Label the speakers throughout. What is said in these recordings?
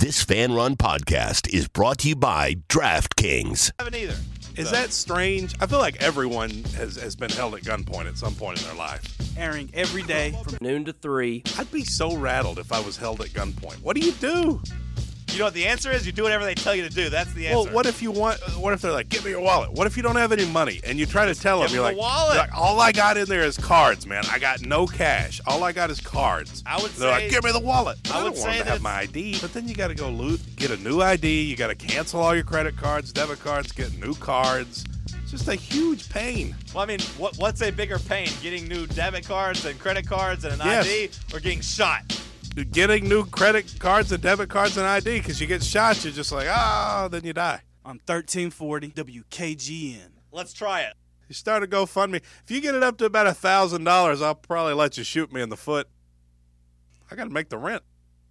Speaker 1: This Fan Run podcast is brought to you by DraftKings.
Speaker 2: I haven't either.
Speaker 3: Is that strange? I feel like everyone has been held at gunpoint at some point in their life.
Speaker 4: Airing every day from noon to 3.
Speaker 3: I'd be so rattled if I was held at gunpoint. What do you do?
Speaker 2: You know what the answer is? You do whatever they tell you to do. That's the answer.
Speaker 3: Well, what if they're like, give me your wallet? What if you don't have any money? And you try to tell them,
Speaker 2: Give
Speaker 3: you're
Speaker 2: me
Speaker 3: like,
Speaker 2: the wallet.
Speaker 3: all I got in there is cards, man. I got no cash. All I got is cards.
Speaker 2: I would
Speaker 3: They're
Speaker 2: say-
Speaker 3: like, give me the wallet.
Speaker 2: I
Speaker 3: I
Speaker 2: would
Speaker 3: don't want
Speaker 2: say
Speaker 3: them to have
Speaker 2: that-
Speaker 3: my ID. But then you got to go get a new ID. You got to cancel all your credit cards, debit cards, get new cards. It's just a huge pain.
Speaker 2: Well, I mean, what's a bigger pain? Getting new debit cards and credit cards and an
Speaker 3: Yes.
Speaker 2: ID, or getting shot?
Speaker 3: Getting new credit cards and debit cards and ID, because you get shot, you're just like, then you die.
Speaker 4: On 1340 WKGN.
Speaker 2: Let's try it.
Speaker 3: You start a GoFundMe. If you get it up to about $1,000, I'll probably let you shoot me in the foot. I got to make the rent.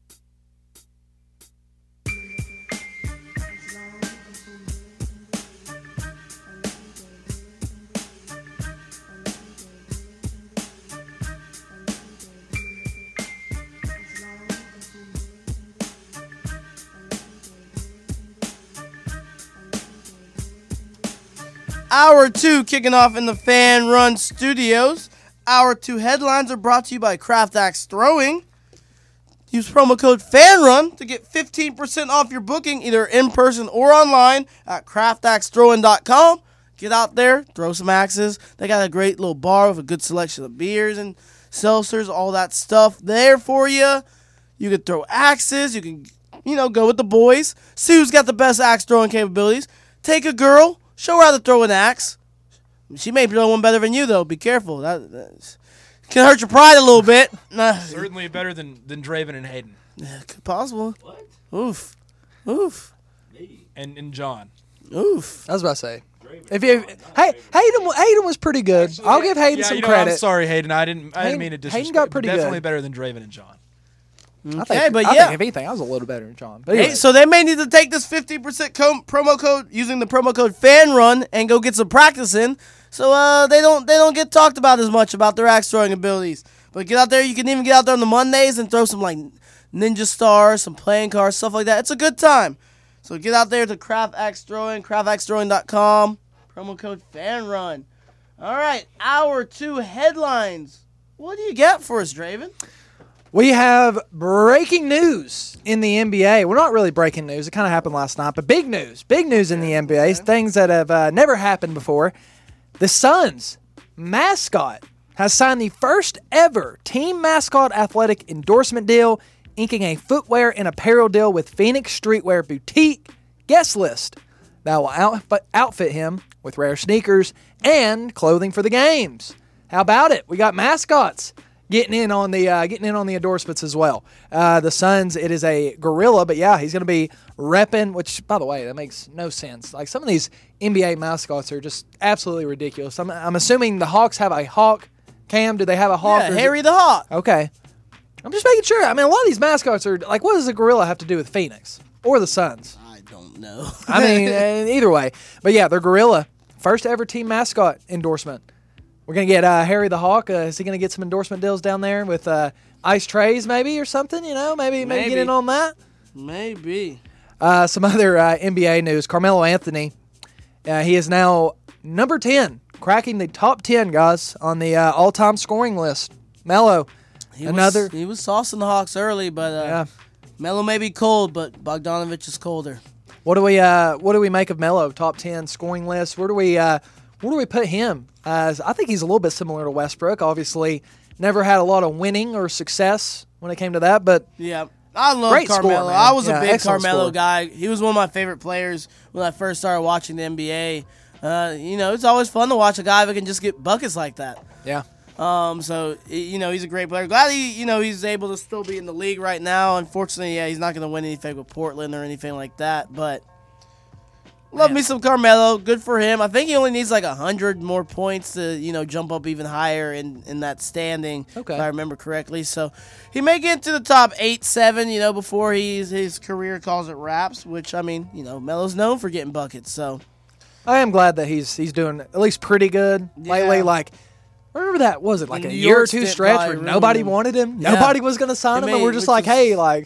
Speaker 5: Hour 2 kicking off in the Fan Run Studios. Hour 2 headlines are brought to you by Craft Axe Throwing. Use promo code FANRUN to get 15% off your booking, either in person or online at craftaxethrowing.com. Get out there, throw some axes. They got a great little bar with a good selection of beers and seltzers, all that stuff there for you. You can throw axes. You can, go with the boys. See who's got the best axe throwing capabilities. Take a girl. Show her how to throw an axe. She may throw one better than you, though. Be careful. That can hurt your pride a little bit.
Speaker 6: Certainly better than Draven and Hayden.
Speaker 5: Possible. What? Oof.
Speaker 6: And John.
Speaker 5: Oof.
Speaker 7: I was about to say. Hayden was pretty good.
Speaker 6: Actually,
Speaker 7: I'll give Hayden some credit.
Speaker 6: I'm sorry, Hayden. I didn't mean to disrespect.
Speaker 7: Hayden got pretty
Speaker 6: definitely
Speaker 7: good.
Speaker 6: better than Draven and John.
Speaker 7: I
Speaker 5: But
Speaker 7: think if anything, I was a little better than John. But anyway.
Speaker 5: So they may need to take this 50% promo code using the promo code FANRUN and go get some practice in, so they don't get talked about as much about their axe throwing abilities. But get out there. You can even get out there on the Mondays and throw some like Ninja Stars, some playing cards, stuff like that. It's a good time. So get out there to Craft Axe Throwing, craftaxethrowing.com. Promo code FANRUN. All right, hour 2 headlines. What do you got for us, Draven?
Speaker 7: We have breaking news in the NBA. Well, not really breaking news. It kind of happened last night, but big news. Big news in the NBA. Things that have never happened before. The Suns mascot has signed the first ever team mascot athletic endorsement deal, inking a footwear and apparel deal with Phoenix Streetwear Boutique Guest List that will outfit him with rare sneakers and clothing for the games. How about it? We got mascots getting in on the endorsements as well. The Suns, it is a gorilla, but yeah, he's going to be repping. Which, by the way, that makes no sense. Like some of these NBA mascots are just absolutely ridiculous. I'm assuming the Hawks have a hawk. Cam, do they have a hawk?
Speaker 5: Yeah, Harry the Hawk.
Speaker 7: Okay, I'm just making sure. I mean, a lot of these mascots are like, what does a gorilla have to do with Phoenix or the Suns?
Speaker 5: I don't know.
Speaker 7: I mean, either way, but yeah, they're gorilla. First ever team mascot endorsement. We're going to get Harry the Hawk. Is he going to get some endorsement deals down there with ice trays maybe or something? Maybe get in on that?
Speaker 5: Maybe.
Speaker 7: Some other NBA news. Carmelo Anthony, he is now number 10, cracking the top 10, guys, on the all-time scoring list. Melo,
Speaker 5: He was saucing the Hawks early, but Melo may be cold, but Bogdanovich is colder.
Speaker 7: What do we make of Melo? Top 10 scoring list. Where do we put him? I think he's a little bit similar to Westbrook. Obviously, never had a lot of winning or success when it came to that. But
Speaker 5: yeah, I love
Speaker 7: great
Speaker 5: Carmelo.
Speaker 7: score, man.
Speaker 5: I was a
Speaker 7: Yeah,
Speaker 5: big
Speaker 7: excellent
Speaker 5: Carmelo
Speaker 7: score.
Speaker 5: guy. He was one of my favorite players when I first started watching the NBA. It's always fun to watch a guy that can just get buckets like that.
Speaker 7: Yeah.
Speaker 5: So he's a great player. Glad he's able to still be in the league right now. Unfortunately, he's not going to win anything with Portland or anything like that. But love me some Carmelo. Good for him. I think he only needs like 100 more points to jump up even higher in that standing.
Speaker 7: Okay.
Speaker 5: If I remember correctly. So he may get to the top 8-7. Before his career calls it wraps. Which Melo's known for getting buckets. So
Speaker 7: I am glad that he's doing at least pretty good lately. Like, remember that, a
Speaker 5: New
Speaker 7: year or
Speaker 5: York
Speaker 7: two
Speaker 5: stint
Speaker 7: stretch
Speaker 5: probably
Speaker 7: where nobody
Speaker 5: ruined him.
Speaker 7: wanted him?
Speaker 5: Yeah.
Speaker 7: Nobody was going to sign him, and we're just like, hey, like,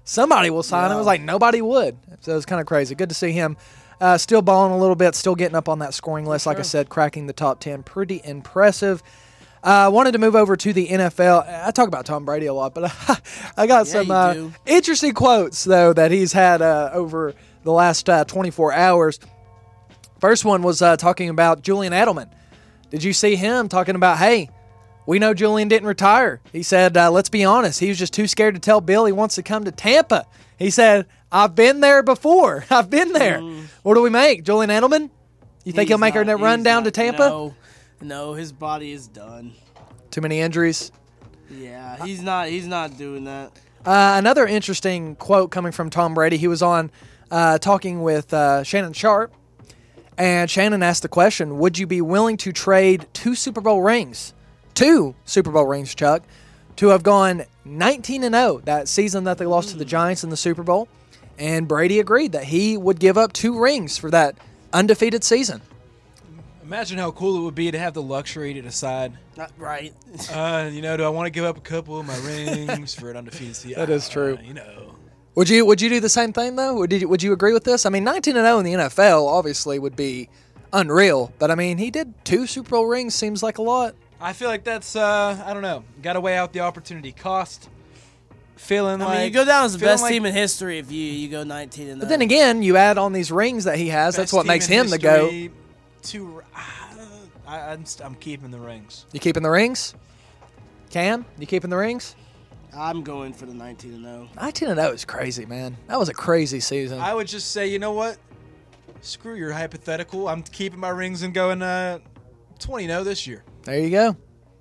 Speaker 7: somebody will sign him. It was like nobody would. So it was kind of crazy. Good to see him still balling a little bit, still getting up on that scoring list. Like I said, cracking the top 10. Pretty impressive. I wanted to move over to the NFL. I talk about Tom Brady a lot, but I got some interesting quotes, though, that he's had over the last 24 hours. First one was talking about Julian Edelman. Did you see him talking about, hey, we know Julian didn't retire. He said, let's be honest, he was just too scared to tell Bill he wants to come to Tampa. He said, I've been there before. I've been there. What do we make? Julian Edelman? You think he'll make a run down to Tampa?
Speaker 5: No, his body is done.
Speaker 7: Too many injuries?
Speaker 5: Yeah, he's not doing that.
Speaker 7: Another interesting quote coming from Tom Brady. He was on talking with Shannon Sharp, and Shannon asked the question, would you be willing to trade 2 Super Bowl rings, Chuck, to have gone 19-0 that season that they lost to the Giants in the Super Bowl? And Brady agreed that he would give up 2 rings for that undefeated season.
Speaker 6: Imagine how cool it would be to have the luxury to decide.
Speaker 5: Not right.
Speaker 6: Do I want to give up a couple of my rings for an undefeated season?
Speaker 7: That is true. Would you do the same thing, though? Would you agree with this? I mean, 19-0 in the NFL obviously would be unreal, but I mean, he did 2 Super Bowl rings. Seems like a lot.
Speaker 6: I feel like that's I don't know. Got to weigh out the opportunity cost. I mean,
Speaker 5: you go down as the best team in history if you go 19-0.
Speaker 7: But then again, you add on these rings that he has. That's what makes him the GOAT.
Speaker 6: I'm keeping the rings.
Speaker 7: You keeping the rings? Cam, you keeping the rings?
Speaker 5: I'm going for the 19-0.
Speaker 7: 19-0 is crazy, man. That was a crazy season.
Speaker 6: I would just say, you know what? Screw your hypothetical. I'm keeping my rings and going 20-0 this year.
Speaker 7: There you go.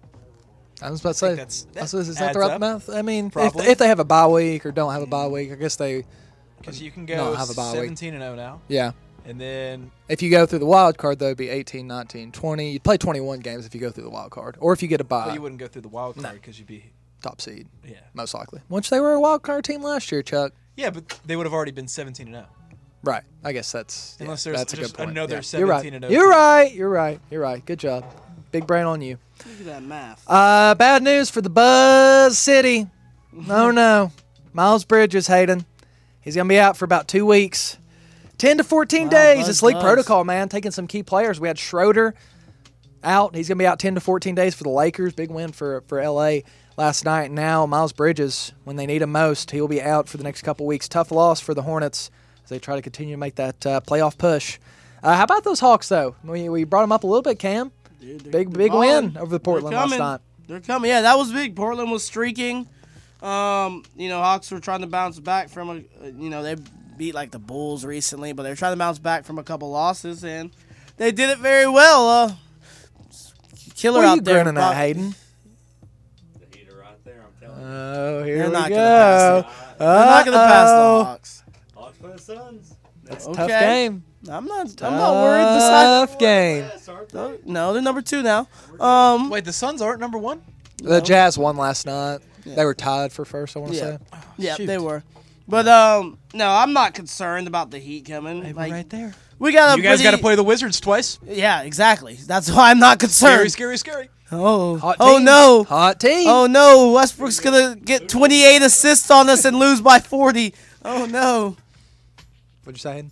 Speaker 7: I was about to say, is that the right math? I mean, if they have a bye week or don't have a bye week, I guess they
Speaker 6: because you can go
Speaker 7: have a bye week.
Speaker 6: 17-0 now.
Speaker 7: Yeah.
Speaker 6: And then
Speaker 7: if you go through the wild card, though, it'd be 18, 19, 20. You'd play 21 games if you go through the wild card. Or if you get a bye.
Speaker 6: Well, you wouldn't go through the wild card because you'd be
Speaker 7: top seed.
Speaker 6: Yeah.
Speaker 7: Most likely. Which they were a wild card team last year, Chuck.
Speaker 6: Yeah, but they would have already been 17-0.
Speaker 7: Right. I guess that's
Speaker 6: there's
Speaker 7: that's a good point.
Speaker 6: Another
Speaker 7: 17-0. You're right. Good job. Big brain on you.
Speaker 5: Look at that math.
Speaker 7: Bad news for the Buzz City. Oh, no. Miles Bridges, Hayden. He's going to be out for about 2 weeks. 10 to 14 days. It's league protocol, man. Taking some key players. We had Schroeder out. He's going to be out 10 to 14 days for the Lakers. Big win for L.A. last night. Now, Miles Bridges, when they need him most, he'll be out for the next couple weeks. Tough loss for the Hornets as they try to continue to make that playoff push. How about those Hawks, though? We brought them up a little bit, Cam.
Speaker 5: Dude,
Speaker 7: big win over the Portland last night.
Speaker 5: They're coming. Yeah, that was big. Portland was streaking. Hawks were trying to bounce back from they beat like the Bulls recently, but they're trying to bounce back from a couple losses, and they did it very well. Killer out there.
Speaker 7: What are you grinning at, Hayden?
Speaker 8: The heater right there, I'm telling you.
Speaker 7: Oh, here
Speaker 5: They're
Speaker 7: we
Speaker 5: not
Speaker 7: go.
Speaker 5: They're not going to pass the Hawks.
Speaker 8: Hawks play the Suns.
Speaker 7: That's a tough game.
Speaker 5: I'm not worried.
Speaker 7: Tough game.
Speaker 5: No, they're number 2 now.
Speaker 6: Wait, the Suns aren't number 1?
Speaker 7: The Jazz won last night. Yeah. They were tied for first, I want to say.
Speaker 5: Yeah, they were. But no, I'm not concerned about the Heat coming.
Speaker 6: They were right there.
Speaker 5: You guys
Speaker 6: got to play the Wizards twice.
Speaker 5: Yeah, exactly. That's why I'm not concerned.
Speaker 6: Scary.
Speaker 5: Oh
Speaker 7: no.
Speaker 5: Hot team. Oh no, Westbrook's gonna get 28 assists on us and lose by 40. Oh no.
Speaker 7: What'd you say, Hayden?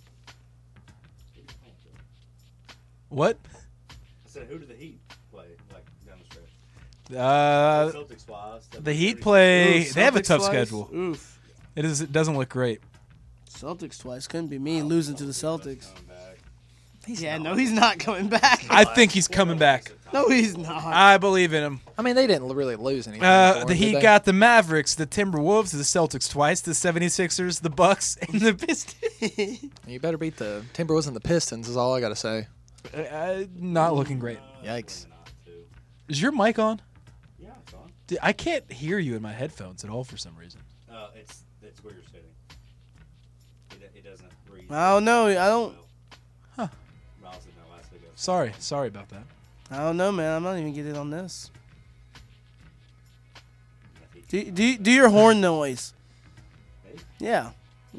Speaker 6: What?
Speaker 8: I said, who do the Heat play down the stretch?
Speaker 6: Celtics-wise. The Heat play. They have a tough schedule.
Speaker 5: Oof.
Speaker 6: It doesn't look great.
Speaker 5: Celtics twice. Couldn't be me losing to the Celtics. He's not coming back.
Speaker 6: I think he's coming back.
Speaker 5: No, he's not.
Speaker 6: I believe in him.
Speaker 7: I mean, they didn't really lose anything.
Speaker 6: The Heat got the Mavericks, the Timberwolves, the Celtics twice, the 76ers, the Bucks, and the Pistons.
Speaker 7: You better beat the Timberwolves and the Pistons is all I got to say.
Speaker 6: Not looking great.
Speaker 7: Yikes.
Speaker 6: Is your mic on?
Speaker 8: Yeah, it's on.
Speaker 6: I can't hear you in my headphones at all for some reason.
Speaker 8: It's where you're sitting. It doesn't read.
Speaker 5: I don't know. I don't.
Speaker 6: Huh.
Speaker 8: Miles didn't know last video.
Speaker 6: Sorry about that.
Speaker 5: I don't know, man. I'm not even getting on this. Do your horn noise. Yeah.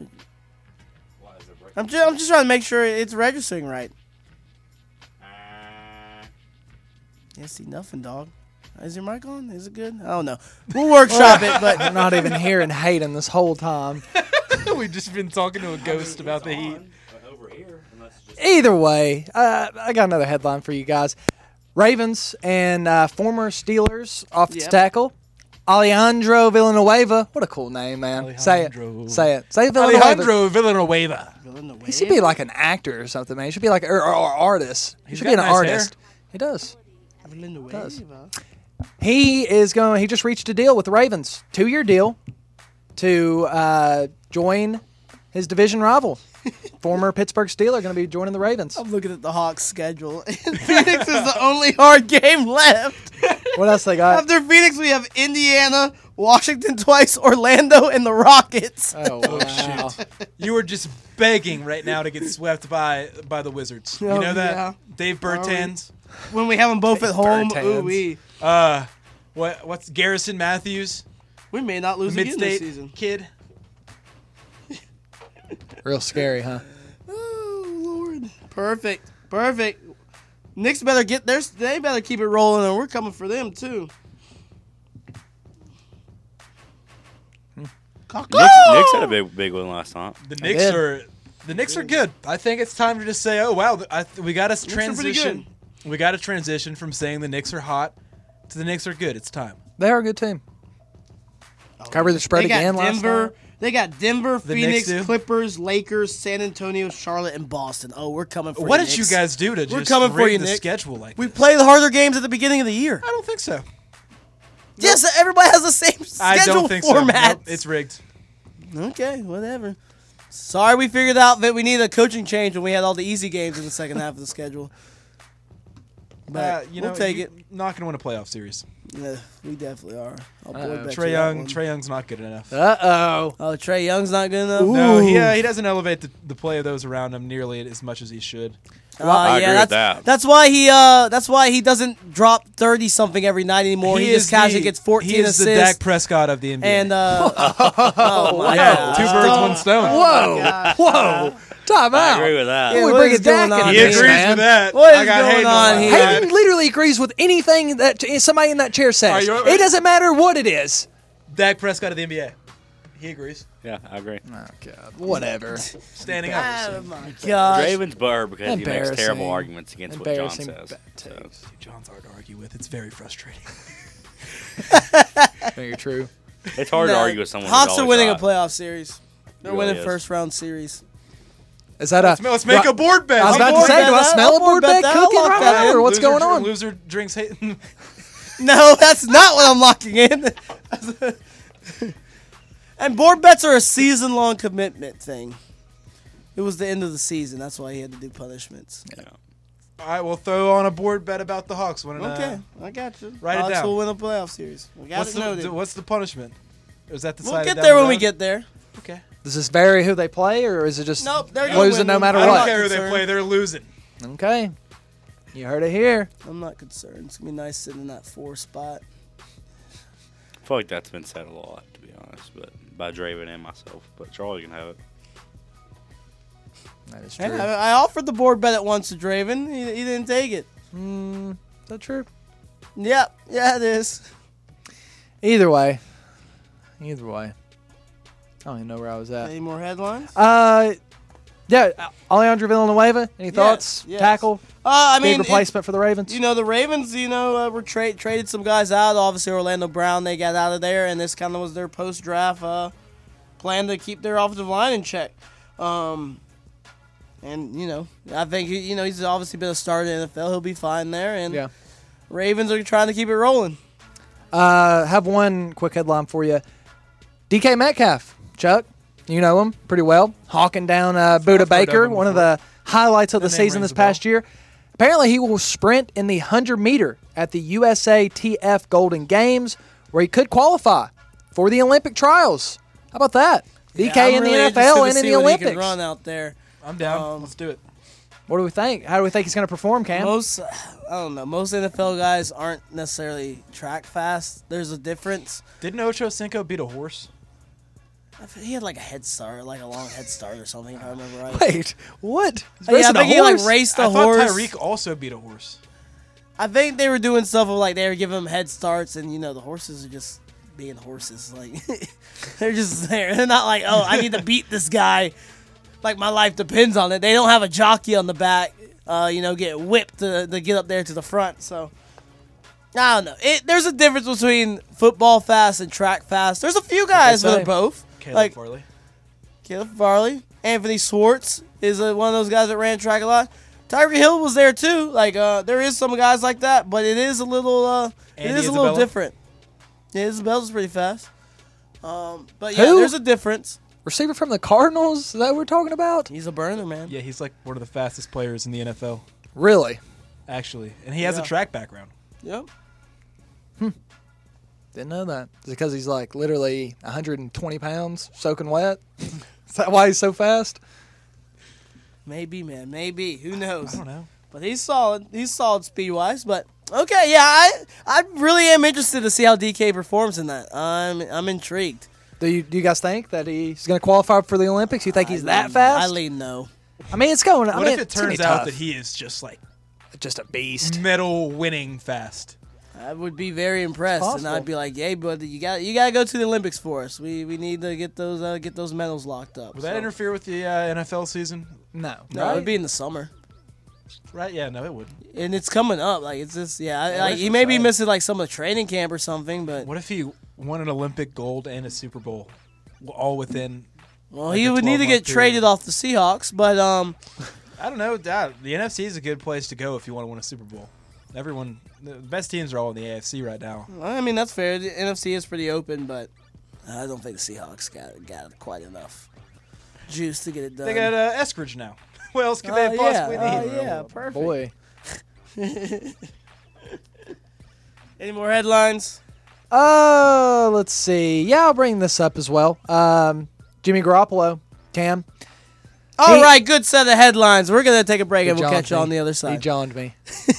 Speaker 5: I'm just trying to make sure it's registering right. Yeah, see nothing, dog. Is your mic on? Is it good? I don't know. We'll workshop it, but
Speaker 7: I'm not even hearing Hayden this whole time.
Speaker 6: We've just been talking to a ghost about the Heat.
Speaker 8: Over here, unless it's just
Speaker 7: Either way, I got another headline for you guys. Ravens and former Steelers offensive tackle Alejandro Villanueva. What a cool name, man. Say it. Say Villanueva.
Speaker 6: Alejandro Villanueva.
Speaker 7: He should be like an actor or something, man. He should be like or artist. He should be an
Speaker 6: got nice
Speaker 7: artist. He does. He is going. He just reached a deal with the Ravens, 2-year deal, to join his division rival. Former Pittsburgh Steeler going to be joining the Ravens.
Speaker 5: I'm looking at the Hawks' schedule. Phoenix is the only hard game left.
Speaker 7: What else they got?
Speaker 5: After Phoenix, we have Indiana, Washington twice, Orlando, and the Rockets.
Speaker 7: Oh, wow.
Speaker 6: You are just begging right now to get swept by the Wizards. You know that?
Speaker 5: Yeah.
Speaker 6: Dave Bertans.
Speaker 5: When we have them both at home,
Speaker 7: Bertans.
Speaker 6: What's Garrison Matthews?
Speaker 5: we may not lose again this
Speaker 6: Mid-state
Speaker 5: season.
Speaker 6: kid.
Speaker 7: Real scary, huh?
Speaker 5: Oh, Lord. Perfect. Knicks better get theirs. They better keep it rolling, and we're coming for them, too.
Speaker 9: Knicks had a big win last night.
Speaker 6: The Knicks are good. I think it's time to just say, oh wow, we got to transition. We got to transition from saying the Knicks are hot to the Knicks are good. It's time.
Speaker 7: They are a good team. Cover the spread
Speaker 5: They got
Speaker 7: again last night.
Speaker 5: They got Denver,
Speaker 6: The
Speaker 5: Phoenix,
Speaker 6: Knicks do?
Speaker 5: Clippers, Lakers, San Antonio, Charlotte, and Boston. Oh, we're coming for you,
Speaker 6: What did you
Speaker 5: Knicks.
Speaker 6: guys do to
Speaker 5: We're
Speaker 6: just
Speaker 5: coming for
Speaker 6: rig
Speaker 5: you,
Speaker 6: the
Speaker 5: Nick.
Speaker 6: schedule like
Speaker 5: We
Speaker 6: this?
Speaker 5: play the harder games at the beginning of the year.
Speaker 6: I don't think so.
Speaker 5: Yes, everybody has the same
Speaker 6: I
Speaker 5: schedule
Speaker 6: don't think
Speaker 5: format.
Speaker 6: so. Nope, it's rigged.
Speaker 5: Okay, whatever. Sorry we figured out that we needed a coaching change when we had all the easy games in the second half of the schedule. But we'll take it.
Speaker 6: Not going to win a playoff series.
Speaker 5: Yeah, we definitely are. I'll board bet you
Speaker 6: Trae
Speaker 5: that one.
Speaker 6: Young's not good enough.
Speaker 7: Uh-oh.
Speaker 5: Oh, Trae Young's not good enough?
Speaker 6: No, he doesn't elevate the play of those around him nearly as much as he should.
Speaker 9: I agree with that.
Speaker 5: That's why he doesn't drop 30 something every night anymore. He just casually gets 14
Speaker 6: He is
Speaker 5: assists.
Speaker 6: the Dak Prescott of the NBA.
Speaker 5: And oh my
Speaker 6: yeah,
Speaker 5: God.
Speaker 6: two birds, one stone.
Speaker 7: Whoa. Time
Speaker 9: I
Speaker 7: out.
Speaker 9: agree with that.
Speaker 5: Yeah,
Speaker 7: we
Speaker 5: what
Speaker 7: bring
Speaker 5: is
Speaker 7: it back
Speaker 5: going on
Speaker 7: in
Speaker 6: He
Speaker 5: here,
Speaker 7: this,
Speaker 6: agrees
Speaker 7: man.
Speaker 6: with that.
Speaker 5: What is
Speaker 6: I got
Speaker 5: going
Speaker 6: Hayden
Speaker 5: on
Speaker 6: that.
Speaker 5: here?
Speaker 7: Hayden literally agrees with anything that somebody in that chair says.
Speaker 6: Are you-
Speaker 7: It doesn't matter what it is.
Speaker 6: Dak Prescott of the NBA. He agrees.
Speaker 9: Yeah, I agree.
Speaker 7: Oh, God. Whatever.
Speaker 6: Standing up.
Speaker 5: Oh my gosh.
Speaker 9: Draven's butthurt because he makes
Speaker 7: Embarrassing.
Speaker 9: terrible arguments against what John
Speaker 7: Embarrassing
Speaker 9: says.
Speaker 7: bad
Speaker 9: So.
Speaker 7: takes.
Speaker 6: John's hard to argue with. It's very frustrating.
Speaker 7: Very true.
Speaker 9: It's hard to
Speaker 5: No,
Speaker 9: argue with someone.
Speaker 5: Hawks
Speaker 9: who's
Speaker 5: are
Speaker 9: always
Speaker 5: winning
Speaker 9: right.
Speaker 5: a playoff series. They're
Speaker 9: Really
Speaker 5: winning
Speaker 9: is.
Speaker 5: first round series.
Speaker 7: Is that
Speaker 6: Let's make a board bet.
Speaker 7: I was about to
Speaker 5: board
Speaker 7: say,
Speaker 5: bet
Speaker 7: do I
Speaker 5: that.
Speaker 7: smell
Speaker 5: I'll
Speaker 7: a board
Speaker 5: board bet
Speaker 7: bet
Speaker 5: that. I'll
Speaker 7: cooking
Speaker 5: lock
Speaker 7: right
Speaker 5: that
Speaker 7: now,
Speaker 5: in.
Speaker 7: or what's going on?
Speaker 6: Loser drinks Hayden.
Speaker 5: No, that's not what I'm locking in. And board bets are a season-long commitment thing. It was the end of the season. That's why he had to do punishments.
Speaker 9: Yeah.
Speaker 6: All right, we'll throw on a board bet about the Hawks.
Speaker 5: Okay, I got you.
Speaker 6: write it
Speaker 5: Hawks
Speaker 6: down.
Speaker 5: will win a playoff series. We got it noted.
Speaker 6: What's the punishment? Or is that
Speaker 5: We'll
Speaker 6: decided
Speaker 5: get
Speaker 6: down
Speaker 5: there
Speaker 6: the
Speaker 5: when we
Speaker 6: road?
Speaker 5: get there.
Speaker 6: Okay.
Speaker 7: Does this vary who they play, or is it just
Speaker 5: Nope, they're gonna
Speaker 7: losing
Speaker 5: win
Speaker 7: no
Speaker 5: them.
Speaker 7: matter
Speaker 6: I don't
Speaker 7: what?
Speaker 6: care who they
Speaker 5: Concerned.
Speaker 6: play. They're losing.
Speaker 7: Okay. You heard it here.
Speaker 5: I'm not concerned. It's going to be nice sitting in that 4 spot.
Speaker 9: I feel like that's been said a lot, to be honest, but by Draven and myself. But Charlie can have it.
Speaker 7: That is
Speaker 5: Hey,
Speaker 7: true.
Speaker 5: I offered the board bet at once to Draven. He didn't take it.
Speaker 7: Is that true?
Speaker 5: Yep. Yeah, it is.
Speaker 7: Either way. I don't even know where I was at.
Speaker 5: Any more headlines?
Speaker 7: Yeah, Alejandro Villanueva. Any thoughts?
Speaker 5: yes.
Speaker 7: Tackle?
Speaker 5: I
Speaker 7: Big
Speaker 5: mean,
Speaker 7: replacement for the Ravens?
Speaker 5: the Ravens, were traded some guys out. Obviously, Orlando Brown, they got out of there, and this kind of was their post-draft plan to keep their offensive line in check. And, I think, he's obviously been a starter in the NFL. He'll be fine there. And
Speaker 7: Yeah.
Speaker 5: Ravens are trying to keep it rolling.
Speaker 7: Have one quick headline for you. DK Metcalf, Chuck. You know him pretty well. Hawking down Buda
Speaker 6: heard
Speaker 7: Baker,
Speaker 6: of him
Speaker 7: one of
Speaker 6: before.
Speaker 7: the highlights of
Speaker 6: The
Speaker 7: the
Speaker 6: name
Speaker 7: season
Speaker 6: rings
Speaker 7: this
Speaker 6: a bell.
Speaker 7: past year. Apparently, he will sprint in the 100-meter at the USATF Golden Games, where he could qualify for the Olympic trials. How about that? DK
Speaker 5: Yeah, I'm
Speaker 7: in
Speaker 5: really
Speaker 7: the
Speaker 5: interested
Speaker 7: NFL
Speaker 5: to
Speaker 7: and in
Speaker 5: see
Speaker 7: the
Speaker 5: what he can
Speaker 7: Olympics.
Speaker 5: run out there.
Speaker 6: I'm down. Let's do it.
Speaker 7: What do we think? How do we think he's going to perform, Cam?
Speaker 5: Most NFL guys aren't necessarily track fast. There's a difference.
Speaker 6: Didn't Ocho Cinco beat a horse?
Speaker 5: He had like a head start, like a long head start or something, if I remember right.
Speaker 7: Wait, what? He's
Speaker 5: Yeah, I
Speaker 7: racing a
Speaker 5: think he like
Speaker 7: horse?
Speaker 5: raced
Speaker 6: I
Speaker 5: a
Speaker 6: thought
Speaker 5: horse.
Speaker 6: Tyreek also beat a horse.
Speaker 5: I think they were doing stuff of like they were giving him head starts, and the horses are just being horses. Like they're just there. They're not like, oh, I need to beat this guy. Like my life depends on it. They don't have a jockey on the back. Get whipped to get up there to the front. So I don't know. There's a difference between football fast and track fast. There's a few guys that are both.
Speaker 6: Caleb Farley.
Speaker 5: Caleb Farley. Anthony Swartz is one of those guys that ran track a lot. Tyreek Hill was there too. Like there is some guys like that, but it is a little different. Yeah, Isabella's pretty fast. But yeah, there's a difference.
Speaker 7: Receiver from the Cardinals that we're talking about?
Speaker 5: He's a burner, man.
Speaker 6: Yeah, he's like one of the fastest players in the NFL.
Speaker 7: Really?
Speaker 6: Actually, and he has a track background.
Speaker 5: Yep.
Speaker 7: Didn't know that. Is it because he's like literally 120 pounds soaking wet? Is that why he's so fast?
Speaker 5: Maybe, man. Maybe. Who knows?
Speaker 6: I don't know.
Speaker 5: But he's solid. He's solid speed-wise. But, okay, yeah, I really am interested to see how DK performs in that. I'm intrigued.
Speaker 7: Do you guys think that he's going to qualify for the Olympics? You think he's that fast?
Speaker 5: I lean no.
Speaker 7: I mean, it's going.
Speaker 6: What if it turns out that he is just like
Speaker 7: just a beast,
Speaker 6: medal winning fast?
Speaker 5: I would be very impressed, and I'd be like, "Hey, buddy, you got to go to the Olympics for us. We need to get those medals locked up."
Speaker 6: Would that interfere with the NFL season?
Speaker 7: No,
Speaker 5: it would be in the summer.
Speaker 6: Right? Yeah, no, it wouldn't.
Speaker 5: And it's coming up. Like it's just he may be missing like some of the training camp or something. But
Speaker 6: what if he won an Olympic gold and a Super Bowl, all within?
Speaker 5: Well, he would need to get traded off the Seahawks, but
Speaker 6: I don't know. The NFC is a good place to go if you want to win a Super Bowl. The best teams are all in the AFC right now.
Speaker 5: I mean, that's fair. The NFC is pretty open, but I don't think the Seahawks got quite enough juice to get it done.
Speaker 6: They got Eskridge now. What else could they possibly need?
Speaker 5: Yeah, perfect.
Speaker 7: Boy.
Speaker 5: Any more headlines?
Speaker 7: Let's see. Yeah, I'll bring this up as well. Jimmy Garoppolo, Cam.
Speaker 5: All right, good set of headlines. We're going to take a break, and we'll catch you on the other side.
Speaker 7: He joined me.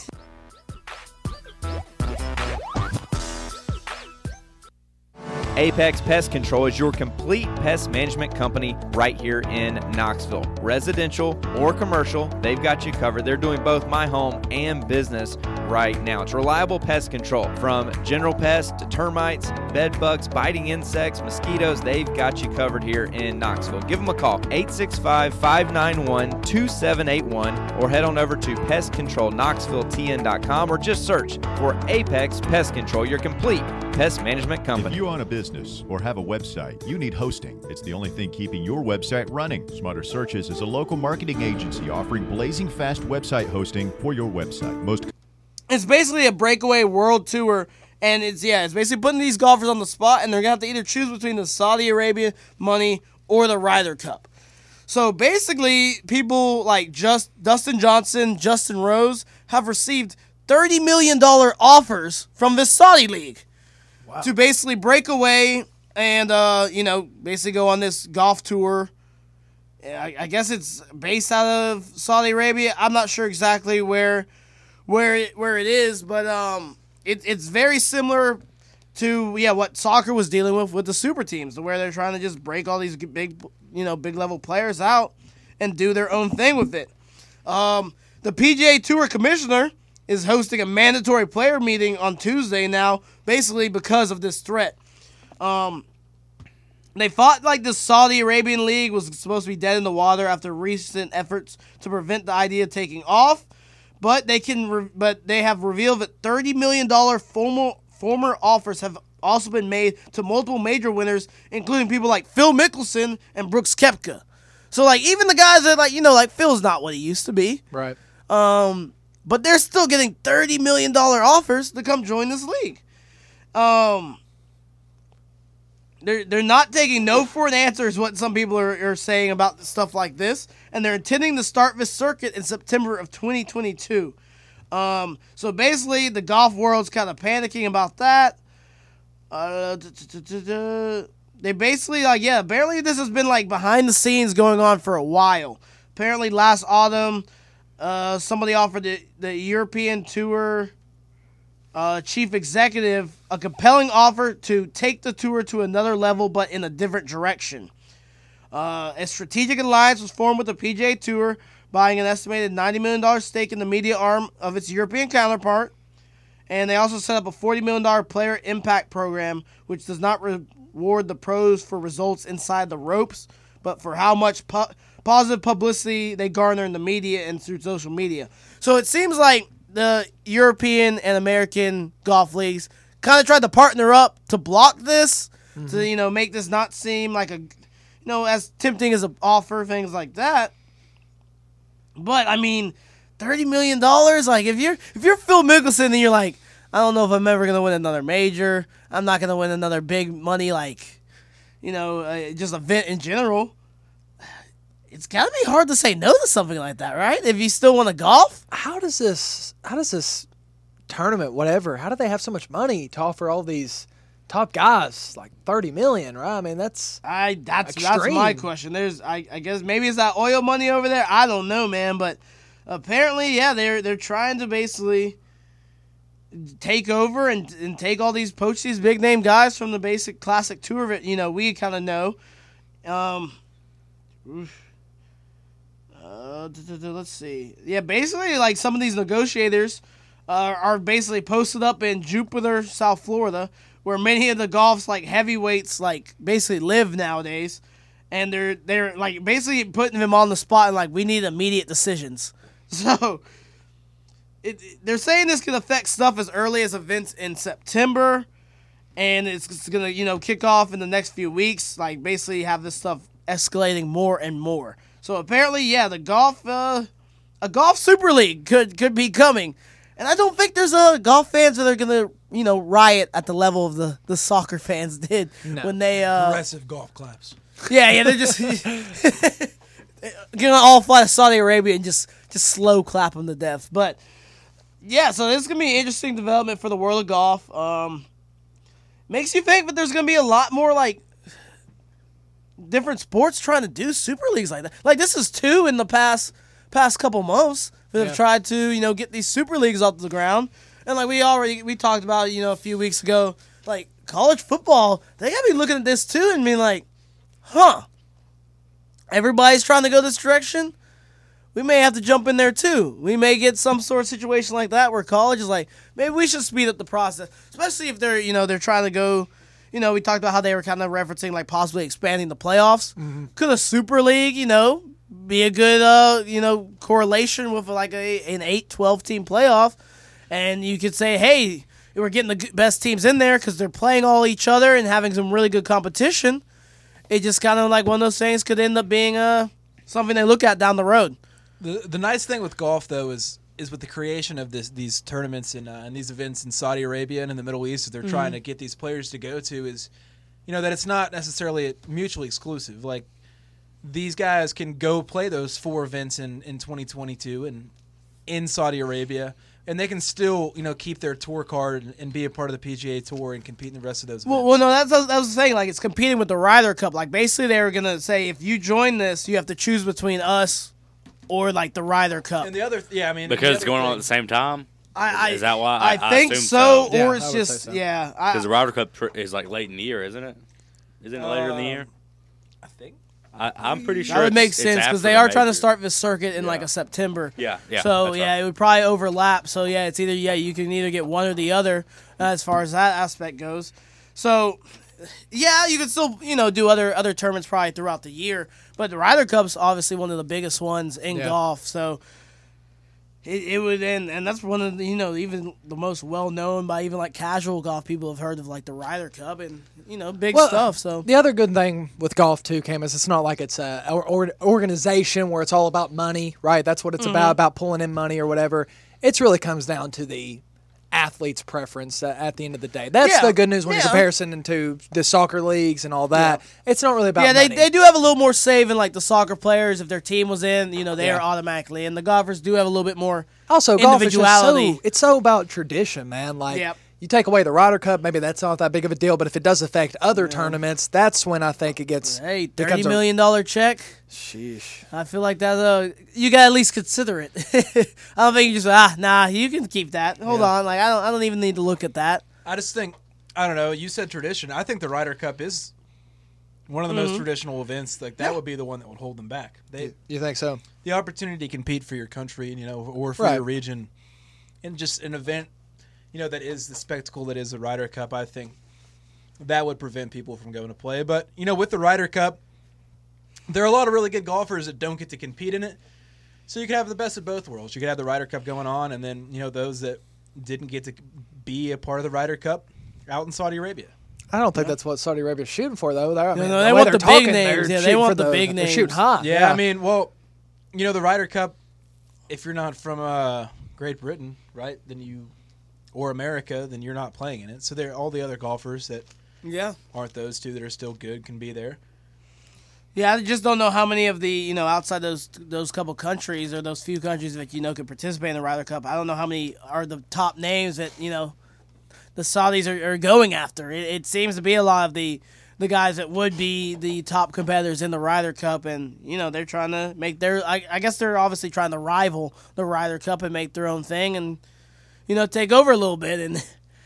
Speaker 10: Apex Pest Control is your complete pest management company right here in Knoxville. Residential or commercial, they've got you covered. They're doing both my home and business right now. It's reliable pest control. From general pests to termites, bed bugs, biting insects, mosquitoes, they've got you covered here in Knoxville. Give them a call, 865-591-2781, or head on over to pestcontrolknoxvilletn.com or just search for Apex Pest Control, your complete pest management company.
Speaker 1: If you own a business or have a website, you need hosting. It's the only thing keeping your website running. Smarter Searches is a local marketing agency offering blazing fast website hosting for your website.
Speaker 5: It's basically a breakaway world tour, and it's basically putting these golfers on the spot, and they're going to have to either choose between the Saudi Arabia money or the Ryder Cup. So basically, people like Dustin Johnson, Justin Rose have received $30 million offers from this Saudi league. Wow. To basically break away and, basically go on this golf tour. I guess it's based out of Saudi Arabia. I'm not sure exactly where it is, but it's very similar to what soccer was dealing with the super teams, where they're trying to just break all these big level players out and do their own thing with it. The PGA Tour commissioner is hosting a mandatory player meeting on Tuesday now, basically because of this threat. They fought like the Saudi Arabian League was supposed to be dead in the water after recent efforts to prevent the idea of taking off, but they have revealed that $30 million former offers have also been made to multiple major winners, including people like Phil Mickelson and Brooks Koepka. So like even the guys that like Phil's not what he used to be,
Speaker 7: right?
Speaker 5: But they're still getting $30 million offers to come join this league. They're not taking no for an answer is what some people are saying about stuff like this. And they're intending to start this circuit in September of 2022. So basically, the golf world's kind of panicking about that. They basically, apparently this has been like behind the scenes going on for a while. Apparently last autumn, somebody offered the European Tour chief executive a compelling offer to take the tour to another level, but in a different direction. A strategic alliance was formed with the PGA Tour, buying an estimated $90 million stake in the media arm of its European counterpart. And they also set up a $40 million player impact program, which does not reward the pros for results inside the ropes, but for how much positive publicity they garner in the media and through social media. So it seems like the European and American golf leagues kind of tried to partner up to block this, to make this not seem like a, as tempting as an offer, things like that. But I mean, $30 million, like if you're Phil Mickelson and you're like, I don't know if I'm ever gonna win another major. I'm not gonna win another big money just event in general. It's gotta be hard to say no to something like that, right? If you still want to golf.
Speaker 7: How does this tournament, whatever, how do they have so much money to offer all these top guys like $30 million, right? I mean, that's
Speaker 5: my question. I guess maybe it's that oil money over there. I don't know, man, but apparently, yeah, they're trying to basically take over and poach these big name guys from the basic classic tour of it. We kind of know. Let's see. Yeah, basically, like some of these negotiators are basically posted up in Jupiter, South Florida, where many of the golf's like heavyweights like basically live nowadays, and they're like basically putting them on the spot and like we need immediate decisions. So they're saying this could affect stuff as early as events in September, and it's gonna kick off in the next few weeks. Like basically have this stuff escalating more and more. So apparently, yeah, a golf super league could be coming, and I don't think there's golf fans that are gonna riot at the level of the soccer fans did when they
Speaker 6: aggressive golf claps.
Speaker 5: Yeah, they're just gonna all fly to Saudi Arabia and just slow clap them to death. But yeah, so this is gonna be an interesting development for the world of golf. Makes you think that there's gonna be a lot more like different sports trying to do super leagues like that. Like this is 2 in the past couple months that have tried to get these super leagues off the ground. And like we talked about a few weeks ago, like college football, they gotta be looking at this too and being like, everybody's trying to go this direction. We may have to jump in there too. We may get some sort of situation like that where college is like, maybe we should speed up the process, especially if they're they're trying to go. We talked about how they were kind of referencing like possibly expanding the playoffs. Mm-hmm. Could a super league, be a good correlation with like an 8-12 team playoff, and you could say, hey, we're getting the best teams in there because they're playing all each other and having some really good competition. It just kind of like one of those things could end up being something they look at down the road.
Speaker 6: The nice thing with golf though is with the creation of these tournaments and these events in Saudi Arabia and in the Middle East that they're trying to get these players to go to is, that it's not necessarily mutually exclusive. Like these guys can go play those 4 events in 2022 and in Saudi Arabia, and they can still keep their tour card and be a part of the PGA Tour and compete in the rest of those events.
Speaker 5: Well, no, that was the thing. Like it's competing with the Ryder Cup. Like basically they were gonna say if you join this, you have to choose between us or like the Ryder Cup.
Speaker 6: And the other,
Speaker 9: because it's going on at the same time.
Speaker 5: Is
Speaker 9: that why?
Speaker 5: I think so, or it's just
Speaker 9: because the Ryder Cup is like late in the year, isn't it? Isn't it later in the year?
Speaker 6: I think.
Speaker 9: I'm pretty sure
Speaker 5: that would make sense because they are trying to start this circuit in like a September.
Speaker 9: Yeah.
Speaker 5: So it would probably overlap. So it's either you can either get one or the other as far as that aspect goes. So you could still do other tournaments probably throughout the year, but the Ryder Cup's obviously one of the biggest ones in golf. So it would and that's one of the even the most well known by even like casual golf people have heard of like the Ryder Cup and big stuff. So
Speaker 7: the other good thing with golf too, Cam, is it's not like it's a organization where it's all about money, right? That's what it's about pulling in money or whatever. It really comes down to the athlete's preference at the end of the day. That's the good news when you comparison into the soccer leagues and all that. It's not really about money.
Speaker 5: They do have a little more say in like the soccer players. If their team was in, they are automatically. And the golfers do have a little bit more
Speaker 7: also
Speaker 5: individuality.
Speaker 7: It's so about tradition, man. Like you take away the Ryder Cup, maybe that's not that big of a deal, but if it does affect other tournaments, that's when I think it gets...
Speaker 5: Hey, $30 million check?
Speaker 7: Sheesh.
Speaker 5: I feel like that, you got to at least consider it. I don't think you just, nah, you can keep that. Hold on, like I don't even need to look at that.
Speaker 6: I just think, I don't know, you said tradition. I think the Ryder Cup is one of the most traditional events. Like that would be the one that would hold them back.
Speaker 7: You think so?
Speaker 6: The opportunity to compete for your country, or for your region, and just an event. that is the spectacle that is the Ryder Cup, I think that would prevent people from going to play. But, with the Ryder Cup, there are a lot of really good golfers that don't get to compete in it. So you could have the best of both worlds. You could have the Ryder Cup going on, and then, those that didn't get to be a part of the Ryder Cup out in Saudi Arabia.
Speaker 7: I don't think that's what Saudi Arabia's shooting for, though.
Speaker 5: No, they want the big names. Yeah, they want the big names.
Speaker 7: They're shooting high.
Speaker 6: Yeah, I mean, well, the Ryder Cup, if you're not from Great Britain, right, or America, then you're not playing in it. So all the other golfers that aren't those two that are still good can be there.
Speaker 5: Yeah, I just don't know how many of the, outside those couple countries or those few countries that, could participate in the Ryder Cup. I don't know how many are the top names that, the Saudis are going after. It seems to be a lot of the guys that would be the top competitors in the Ryder Cup, and they're trying to make their. I guess they're obviously trying to rival the Ryder Cup and make their own thing, and take over a little bit. And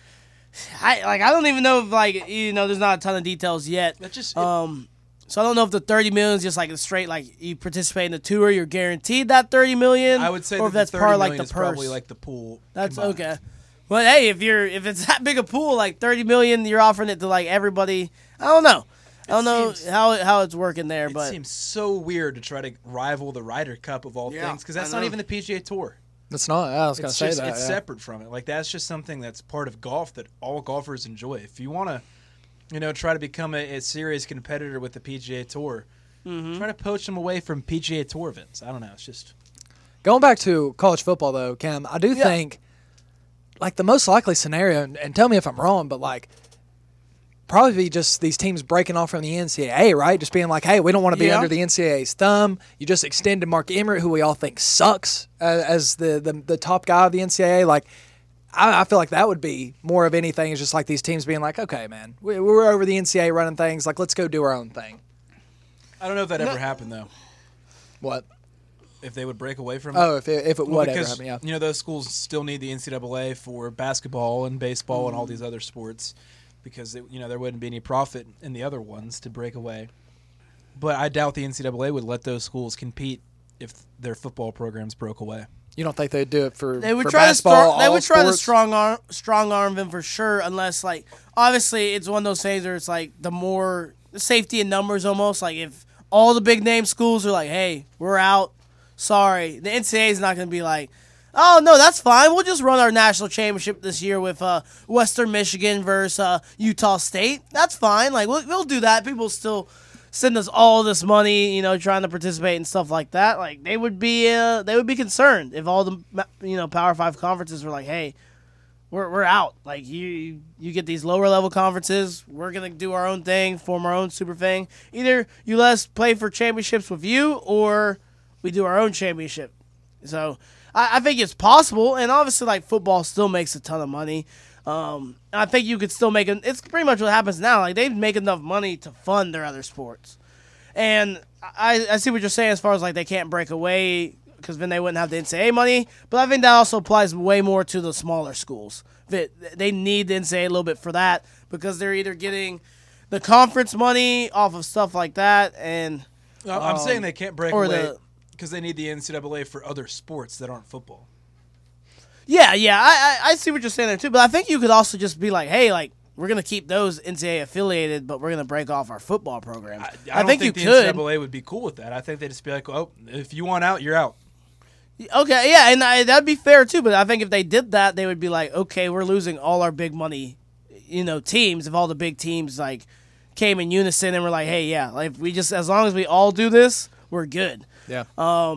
Speaker 5: I don't even know if there's not a ton of details yet. So I don't know if the $30 million is just like a straight you participate in the tour, you're guaranteed that $30 million.
Speaker 6: I would say
Speaker 5: or
Speaker 6: that
Speaker 5: if that's part of the purse.
Speaker 6: Probably like the pool.
Speaker 5: That's
Speaker 6: combined.
Speaker 5: okay. But hey, if it's that big a pool, like $30 million, you're offering it to everybody. I don't know. I don't know how it's working there, but
Speaker 6: it seems so weird to try to rival the Ryder Cup of all things, because that's not even the PGA Tour.
Speaker 7: That's not. I was going to say that.
Speaker 6: It's separate from it. That's just something that's part of golf that all golfers enjoy. If you want to, try to become a serious competitor with the PGA Tour, try to poach them away from PGA Tour events. I don't know. It's just
Speaker 7: going back to college football though, Cam. I do think. The most likely scenario, and tell me if I'm wrong, but probably be just these teams breaking off from the NCAA, right? Just being hey, we don't want to be under the NCAA's thumb. You just extended Mark Emmert, who we all think sucks, as the top guy of the NCAA. I feel like that would be more of anything. Is just these teams being okay, man, we're over the NCAA running things. Let's go do our own thing.
Speaker 6: I don't know if that ever happened though.
Speaker 7: What?
Speaker 6: If they would break away from it?
Speaker 7: Oh, if it would ever happen, yeah.
Speaker 6: Those schools still need the NCAA for basketball and baseball and all these other sports because, there wouldn't be any profit in the other ones to break away. But I doubt the NCAA would let those schools compete if their football programs broke away.
Speaker 7: You don't think they'd do it for
Speaker 5: they would
Speaker 7: for
Speaker 5: try
Speaker 7: basketball,
Speaker 5: to they would try to
Speaker 7: sports?
Speaker 5: strong arm them for sure, unless obviously it's one of those things where it's the more safety in numbers almost. If all the big name schools are hey, we're out. Sorry, the NCAA is not going to be oh, no, that's fine. We'll just run our national championship this year with Western Michigan versus Utah State. That's fine. We'll do that. People still send us all this money, trying to participate and stuff like that. They would be concerned if all the Power 5 conferences were hey, we're out. You get these lower level conferences. We're going to do our own thing, form our own super thing. Either you let us play for championships with you or we do our own championship. So I think it's possible, and obviously football still makes a ton of money. I think you could still make it. It's pretty much what happens now. They make enough money to fund their other sports. And I see what you're saying as far as they can't break away because then they wouldn't have the NCAA money. But I think that also applies way more to the smaller schools. They need the NCAA a little bit for that because they're either getting the conference money off of stuff like that, and
Speaker 6: I'm saying they can't break away because they need the NCAA for other sports that aren't football.
Speaker 5: Yeah, I see what you're saying there too. But I think you could also just be hey, we're going to keep those NCAA affiliated, but we're going to break off our football programs.
Speaker 6: I think you could. The NCAA would be cool with that. I think they'd just be oh, if you want out, you're out.
Speaker 5: Okay, yeah, and that'd be fair too. But I think if they did that, they would be okay, we're losing all our big money, teams. If all the big teams came in unison and were hey, yeah, if we just as long as we all do this, we're good.
Speaker 7: Yeah.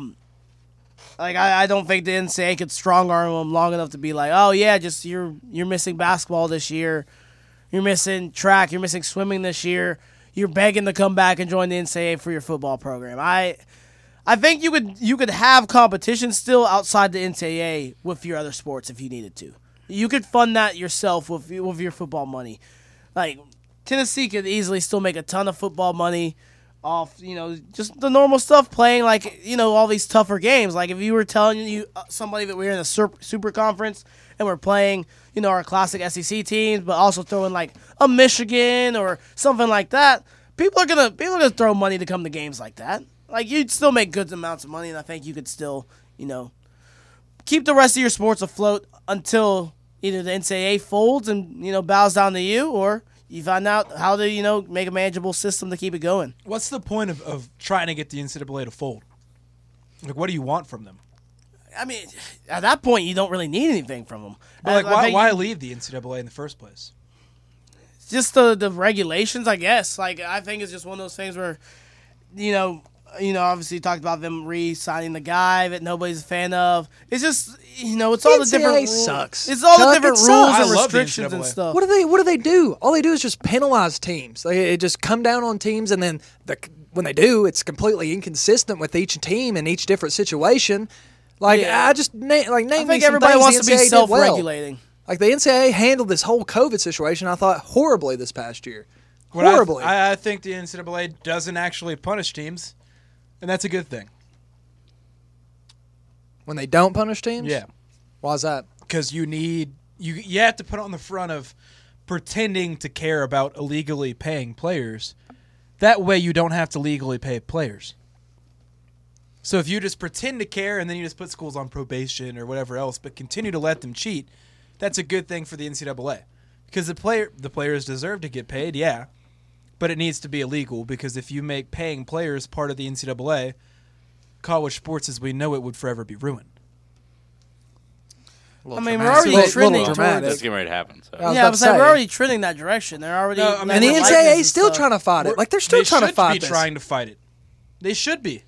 Speaker 5: I don't think the NCAA could strong arm them long enough to be oh yeah, just you're missing basketball this year, you're missing track, you're missing swimming this year, you're begging to come back and join the NCAA for your football program. I think you could have competition still outside the NCAA with your other sports if you needed to. You could fund that yourself with your football money. Tennessee could easily still make a ton of football money off, just the normal stuff, playing all these tougher games. If you were telling somebody that we were in a super conference and we're playing, our classic SEC teams, but also throwing a Michigan or something like that, people are gonna throw money to come to games like that. You'd still make good amounts of money, and I think you could still, keep the rest of your sports afloat until either the NCAA folds and bows down to you, or you find out how to make a manageable system to keep it going.
Speaker 6: What's the point of trying to get the NCAA to fold? Like, what do you want from them?
Speaker 5: I mean, at that point, you don't really need anything from them.
Speaker 6: But why leave the NCAA in the first place?
Speaker 5: Just the regulations, I guess. Like, I think it's just one of those things where, obviously you talked about them re-signing the guy that nobody's a fan of. It's just, it's all the different rules.
Speaker 7: Sucks.
Speaker 5: It's all the different rules and
Speaker 6: I love the
Speaker 5: restrictions and
Speaker 6: NCAA.
Speaker 5: stuff.
Speaker 7: What do they do? All they do is just penalize teams. They just come down on teams, and then when they do, it's completely inconsistent with each team in each different situation. Like,
Speaker 5: Yeah.
Speaker 7: name
Speaker 5: I
Speaker 7: me
Speaker 5: think
Speaker 7: some
Speaker 5: everybody
Speaker 7: things
Speaker 5: wants
Speaker 7: the
Speaker 5: to be
Speaker 7: NCAA did well.
Speaker 5: self-regulating.
Speaker 7: Like, the NCAA handled this whole COVID situation, I thought, horribly this past year. Horribly.
Speaker 6: I think the NCAA doesn't actually punish teams, and that's a good thing.
Speaker 7: When they don't punish teams?
Speaker 6: Yeah.
Speaker 7: Why is that?
Speaker 6: Because you have to put on the front of pretending to care about illegally paying players. That way you don't have to legally pay players. So if you just pretend to care and then you just put schools on probation or whatever else, but continue to let them cheat, that's a good thing for the NCAA. Because the players deserve to get paid, yeah, but it needs to be illegal, because if you make paying players part of the NCAA, college sports as we know it would forever be ruined.
Speaker 5: I mean, we're already trending towards.
Speaker 9: That's getting ready to happen. So.
Speaker 5: Yeah, I was saying, we're already trending that direction. They're already.
Speaker 6: No, I mean,
Speaker 7: And the NCAA is still trying to fight it. Like, they're still trying to fight
Speaker 6: They should
Speaker 7: this.
Speaker 6: be trying to fight it. They should be.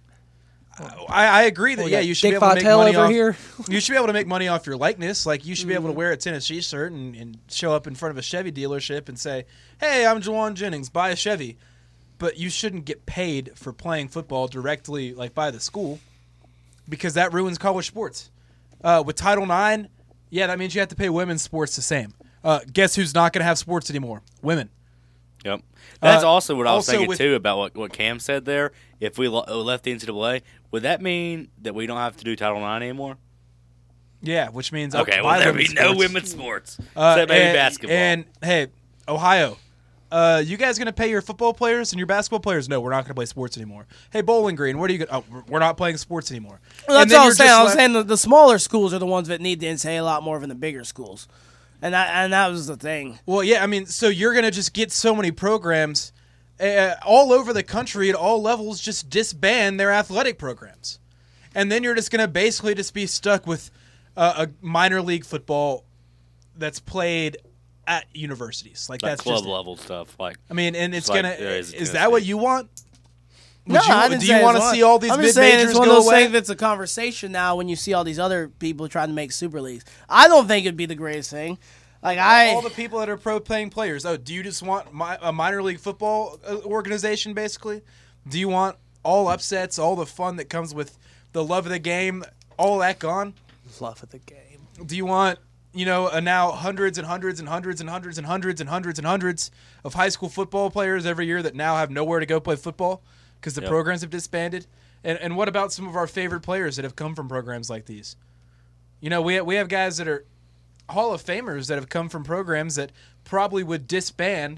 Speaker 6: I agree that,
Speaker 7: Well,
Speaker 6: yeah,
Speaker 7: yeah,
Speaker 6: you should
Speaker 7: Dick
Speaker 6: be able to make
Speaker 7: Vitale
Speaker 6: money
Speaker 7: over
Speaker 6: off.
Speaker 7: here.
Speaker 6: You should be able to make money off your likeness. Like, you should be able to wear a Tennessee shirt and show up in front of a Chevy dealership and say, "Hey, I'm Juwan Jennings. Buy a Chevy." But you shouldn't get paid for playing football directly, like, by the school, because that ruins college sports. With Title IX, yeah, that means you have to pay women's sports the same. Guess who's not going to have sports anymore? Women.
Speaker 9: Yep. That's also what I was
Speaker 6: also
Speaker 9: thinking,
Speaker 6: with-
Speaker 9: too, about what Cam said there. If we left the NCAA, would that mean that we don't have to do Title IX anymore?
Speaker 6: Yeah, which means
Speaker 9: Okay,
Speaker 6: buy
Speaker 9: well, there'd be
Speaker 6: women's
Speaker 9: no
Speaker 6: sports.
Speaker 9: women's sports. Except maybe basketball.
Speaker 6: And, hey, Ohio, you guys going to pay your football players and your basketball players? No, we're not going to play sports anymore. Hey, Bowling Green, what are you going to... Oh, we're not playing sports anymore.
Speaker 5: Well,
Speaker 6: And
Speaker 5: that's
Speaker 6: then
Speaker 5: all I
Speaker 6: you're
Speaker 5: was saying.
Speaker 6: just
Speaker 5: I was
Speaker 6: left-
Speaker 5: saying the smaller schools are the ones that need the NCAA a lot more than the bigger schools, and that was the thing.
Speaker 6: Well, yeah, I mean, so you're going to just get so many programs all over the country at all levels just disband their athletic programs. And then you're just going to basically just be stuck with a minor league football that's played at universities. Like that's
Speaker 9: club
Speaker 6: just it.
Speaker 9: level stuff. Like,
Speaker 6: I mean, and it's
Speaker 9: like,
Speaker 6: gonna.
Speaker 9: yeah, it's
Speaker 6: Is
Speaker 9: gonna
Speaker 6: that what
Speaker 9: be.
Speaker 6: you want?
Speaker 5: No, I didn't
Speaker 6: do
Speaker 5: say
Speaker 6: you want
Speaker 5: it's
Speaker 6: to
Speaker 5: not.
Speaker 6: see all these
Speaker 5: I'm
Speaker 6: mid
Speaker 5: just saying
Speaker 6: majors
Speaker 5: it's one
Speaker 6: go
Speaker 5: of those
Speaker 6: away?
Speaker 5: things that's a conversation now when you see all these other people trying to make super leagues. I don't think it'd be the greatest thing. Like
Speaker 6: all the people that are pro paying players. Oh, do you just want a minor league football organization, basically? Do you want all upsets, all the fun that comes with the love of the game, all that gone?
Speaker 7: Love of the game.
Speaker 6: Do you want, now hundreds and hundreds and hundreds and hundreds and hundreds and hundreds and hundreds of high school football players every year that now have nowhere to go play football because the programs have disbanded? And what about some of our favorite players that have come from programs like these? We have guys that are Hall of Famers that have come from programs that probably would disband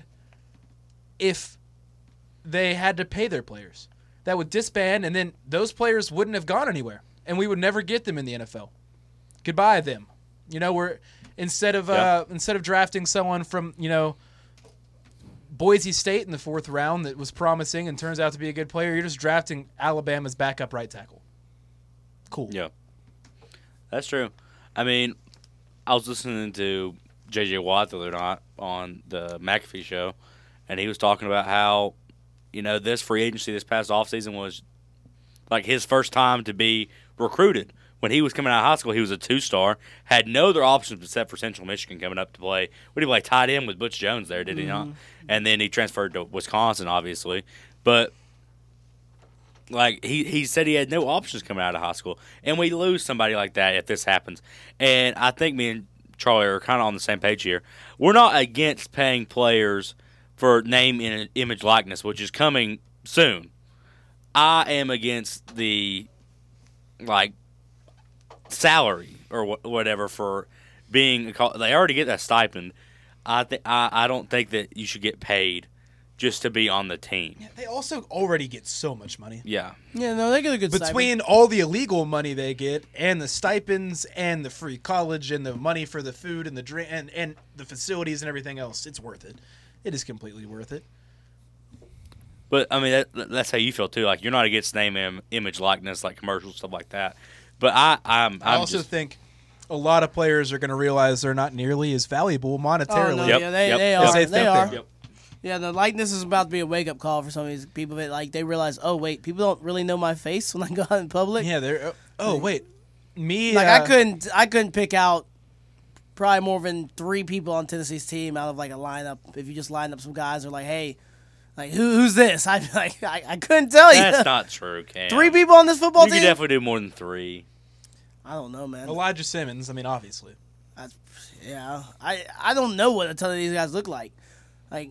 Speaker 6: if they had to pay their players. That would disband, and then those players wouldn't have gone anywhere, and we would never get them in the NFL. Goodbye them. We're instead of drafting someone from Boise State in the 4th round that was promising and turns out to be a good player, you're just drafting Alabama's backup right tackle. Cool.
Speaker 9: Yeah, that's true. I mean, I was listening to J.J. Watt the other night on the McAfee show, and he was talking about how, this free agency this past offseason was like his first time to be recruited. When he was coming out of high school, he was a 2-star, had no other options except for Central Michigan coming up to play. What did he play? Tight end with Butch Jones there, did he not? And then he transferred to Wisconsin, obviously. But like he said he had no options coming out of high school. And we lose somebody like that if this happens. And I think me and Charlie are kind of on the same page here. We're not against paying players for name, image, likeness, which is coming soon. I am against the, salary or whatever for being – they already get that stipend. I don't think that you should get paid just to be on the team.
Speaker 6: Yeah, they also already get so much money.
Speaker 9: Yeah.
Speaker 5: Yeah, no, they get a good
Speaker 6: Between all the illegal money they get and the stipends and the free college and the money for the food and the drink and the facilities and everything else, it's worth it. It is completely worth it.
Speaker 9: But, I mean, that's how you feel, too. Like, you're not against name, image, likeness, like commercials, stuff like that. But I
Speaker 6: also think a lot of players are going to realize they're not nearly as valuable monetarily.
Speaker 5: Oh, no, yeah, they are.
Speaker 6: They
Speaker 5: They are.
Speaker 6: Yep.
Speaker 5: Yeah, the likeness is about to be a wake-up call for some of these people that, like, they realize, oh, wait, people don't really know my face when I go out in public.
Speaker 6: Yeah, they're wait. Me
Speaker 5: Like, I couldn't pick out probably more than 3 people on Tennessee's team out of, like, a lineup. If you just lined up some guys who are like, hey, like, who's this? I'd be like, I couldn't tell you.
Speaker 9: That's not true, Cam.
Speaker 5: 3 people on this football team?
Speaker 9: You could definitely do more than 3.
Speaker 5: I don't know, man.
Speaker 6: Elijah Simmons, I mean, obviously.
Speaker 5: Yeah. I don't know what a ton of these guys look like. Like,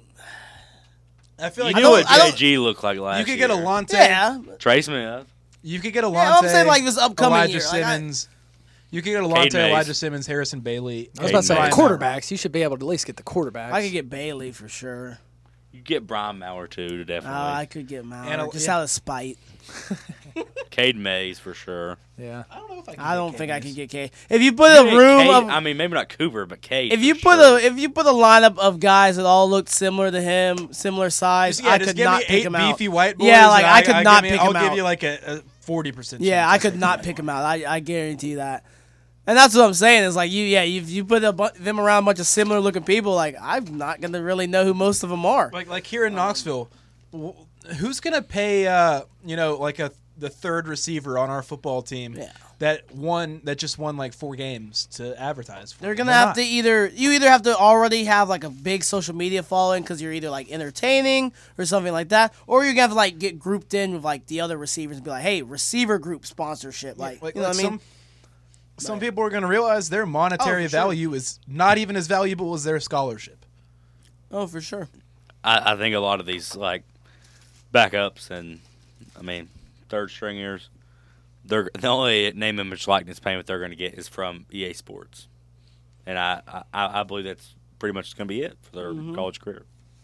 Speaker 6: I feel like
Speaker 9: you knew what JG looked like last year.
Speaker 6: You could get Alontae.
Speaker 5: Yeah.
Speaker 9: Trey Smith.
Speaker 6: You could get Alontae.
Speaker 5: Yeah, I'm saying like this upcoming
Speaker 6: Elijah
Speaker 5: year.
Speaker 6: Simmons. You could get
Speaker 9: Cade
Speaker 6: Alontae,
Speaker 9: Mays.
Speaker 6: Elijah Simmons, Harrison Bailey.
Speaker 7: I was about to say
Speaker 9: Brian
Speaker 7: quarterbacks. You should be able to at least get the quarterbacks.
Speaker 5: I could get Bailey for sure.
Speaker 9: You could get Brian Maurer, too, definitely.
Speaker 5: I could get Maurer,
Speaker 6: And
Speaker 5: just out of spite.
Speaker 9: Cade Mays, for sure.
Speaker 7: Yeah.
Speaker 6: I don't know if I can
Speaker 5: I don't
Speaker 6: get
Speaker 5: think
Speaker 6: Cade
Speaker 5: I could
Speaker 6: Mays.
Speaker 5: get Cade. If you put a room
Speaker 9: Cade,
Speaker 5: of,
Speaker 9: I mean, maybe not Cooper, but Cade.
Speaker 5: if you
Speaker 9: for
Speaker 5: put
Speaker 9: sure.
Speaker 5: a lineup of guys that all looked similar to him, similar size, I
Speaker 6: just
Speaker 5: could
Speaker 6: give
Speaker 5: not
Speaker 6: me
Speaker 5: pick
Speaker 6: 8
Speaker 5: him out.
Speaker 6: beefy white boys.
Speaker 5: Yeah, like
Speaker 6: and
Speaker 5: I could not pick
Speaker 6: I'll
Speaker 5: him out.
Speaker 6: give you like a 40%.
Speaker 5: Yeah, I could not pick him out. I guarantee you that. And that's what I'm saying is like you put them around a bunch of similar looking people, like I'm not gonna really know who most of them are.
Speaker 6: Like here in Knoxville, who's gonna pay like the third receiver on our football team that just won like 4 games to advertise for?
Speaker 5: They're gonna have to either have to already have like a big social media following because you're either like entertaining or something like that, or you're gonna have to like get grouped in with like the other receivers and be like, hey, receiver group sponsorship, you know what I mean?
Speaker 6: Some people are going to realize their monetary value is not even as valuable as their scholarship.
Speaker 5: Oh, for sure.
Speaker 9: I think a lot of these like backups and third stringers, the only name, image, likeness payment they're going to get is from EA Sports, and I believe that's pretty much going to be it for their college career.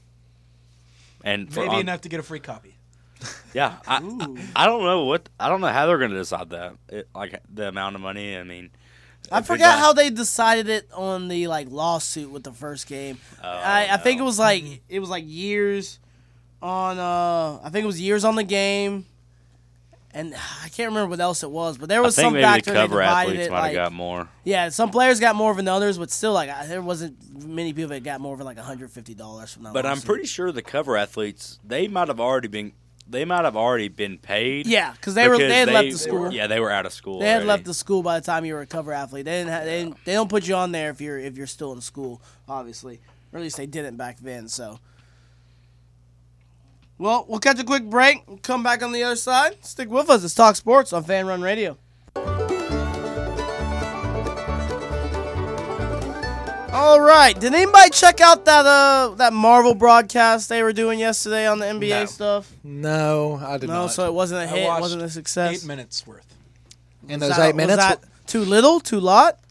Speaker 9: And
Speaker 6: maybe enough to get a free copy.
Speaker 9: Yeah, I don't know how they're going to decide that. Like the amount of money. I mean,
Speaker 5: I forgot how they decided it on the like lawsuit with the first game. I think it was like years on. I think it was years on the game, and I can't remember what else it was. But there was some factor
Speaker 9: the
Speaker 5: they
Speaker 9: cover
Speaker 5: divided
Speaker 9: athletes
Speaker 5: it.
Speaker 9: might
Speaker 5: Like,
Speaker 9: have got more.
Speaker 5: Yeah, some players got more than others, but still, like there wasn't many people that got more than like $150 from that.
Speaker 9: But I'm
Speaker 5: lawsuit.
Speaker 9: pretty sure the cover athletes they might have already been paid.
Speaker 5: Yeah, because they had left the school.
Speaker 9: Yeah, they were out of school.
Speaker 5: They had left the school by the time you were a cover athlete. They don't put you on there if you're still in school, obviously. Or at least they didn't back then. So, well, we'll catch a quick break. We'll come back on the other side. Stick with us. It's Talk Sports on Fan Run Radio. All right. Did anybody check out that Marvel broadcast they were doing yesterday on the NBA stuff?
Speaker 7: No, I did not.
Speaker 5: No, so it wasn't a hit. It wasn't a success.
Speaker 6: 8 minutes worth.
Speaker 7: In those 8 minutes,
Speaker 5: was that too little, too lot?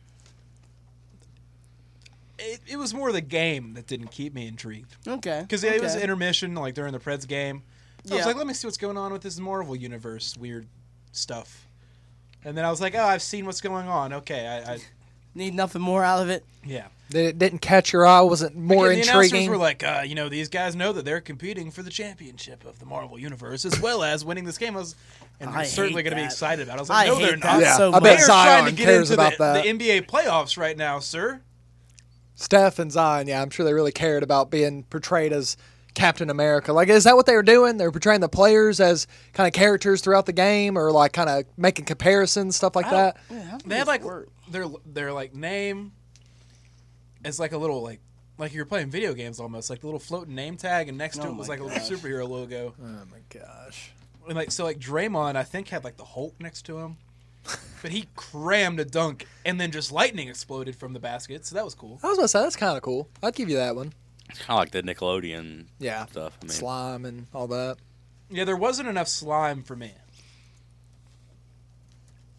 Speaker 6: It was more the game that didn't keep me intrigued.
Speaker 5: Okay.
Speaker 6: Because it was intermission, like during the Preds game. I was
Speaker 5: Yeah.
Speaker 6: like, let me see what's going on with this Marvel universe weird stuff. And then I was like, oh, I've seen what's going on. Okay, I
Speaker 5: need nothing more out of it.
Speaker 6: Yeah.
Speaker 7: It didn't catch your eye. Wasn't more
Speaker 6: the
Speaker 7: intriguing.
Speaker 6: announcers were like, these guys know that they're competing for the championship of the Marvel universe as well as winning this game. And they're certainly going to be excited about it. I was like, no, they're not.
Speaker 7: Yeah,
Speaker 6: so
Speaker 7: I bet
Speaker 6: they're
Speaker 7: Zion
Speaker 6: trying to get
Speaker 7: cares
Speaker 6: into
Speaker 7: about that.
Speaker 6: the NBA playoffs right now, sir.
Speaker 7: Steph and Zion, yeah, I'm sure they really cared about being portrayed as Captain America. Like, is that what they were doing? They were portraying the players as kind of characters throughout the game, or like kind of making comparisons, stuff like that.
Speaker 6: They had like their like name as like a little like you're playing video games almost, like the little floating name tag, and next to it was like a little superhero logo.
Speaker 7: Oh my gosh!
Speaker 6: And like so, like Draymond, I think had like the Hulk next to him. But he crammed a dunk, and then just lightning exploded from the basket, so that was cool.
Speaker 7: I was about to say, that's kind of cool. I'd give you that one.
Speaker 9: It's kind of like the Nickelodeon stuff. I mean.
Speaker 7: Slime and all that.
Speaker 6: Yeah, there wasn't enough slime for me.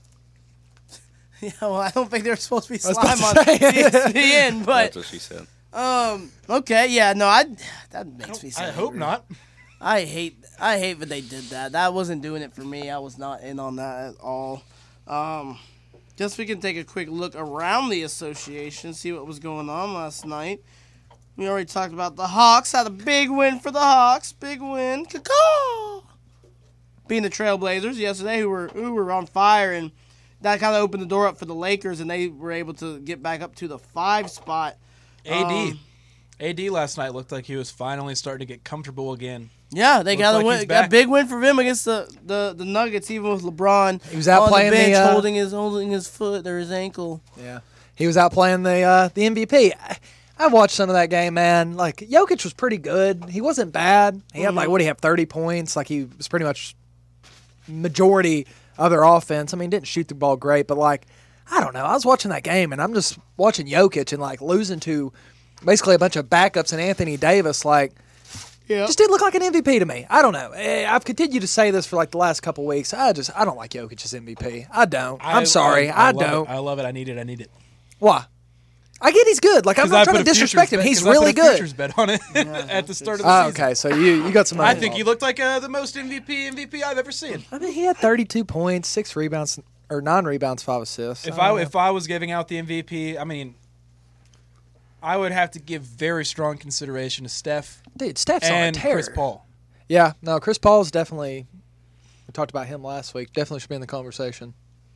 Speaker 5: Yeah, well, I don't think there's supposed to be slime on ESPN, but
Speaker 9: That's what she said.
Speaker 5: Okay. Yeah. No. That makes me.
Speaker 6: I hope not.
Speaker 5: I hate that they did that. That wasn't doing it for me. I was not in on that at all. Just we can take a quick look around the association, see what was going on last night. We already talked about the Hawks. Had a big win for the Hawks. Big win. Caw-caw! Being the Trailblazers yesterday, who were on fire, and that kind of opened the door up for the Lakers, and they were able to get back up to the 5 spot.
Speaker 6: AD last night looked like he was finally starting to get comfortable again.
Speaker 5: Yeah, they got
Speaker 6: like
Speaker 5: a big win for him against the Nuggets, even with LeBron.
Speaker 7: He was out
Speaker 5: on
Speaker 7: playing
Speaker 5: the bench, holding his foot or his ankle.
Speaker 7: Yeah, he was out playing the MVP. I watched some of that game, man. Like, Jokic was pretty good. He wasn't bad. He had, 30 points? Like, he was pretty much majority of their offense. I mean, didn't shoot the ball great, but, I don't know. I was watching that game, and I'm just watching Jokic and, losing to basically a bunch of backups and Anthony Davis, just didn't look like an MVP to me. I don't know. I've continued to say this for, the last couple weeks. I don't like Jokic as MVP. I don't. I'm sorry. I don't.
Speaker 6: I love it. I need it.
Speaker 7: Why? I get he's good. I'm not trying to disrespect him. He's really good.
Speaker 6: Futures bet on it at the start of the season.
Speaker 7: Okay, so you got some.
Speaker 6: I think he looked like the most MVP I've ever seen.
Speaker 7: I mean, he had 32 points, 6 rebounds, or 9 rebounds, 5 assists.
Speaker 6: If I was giving out the MVP, I mean, I would have to give very strong consideration to Steph.
Speaker 7: Dude, Steph's
Speaker 6: and
Speaker 7: on a tear.
Speaker 6: Chris Paul.
Speaker 7: Yeah, no, Chris Paul's definitely. We talked about him last week. Definitely should be in the conversation.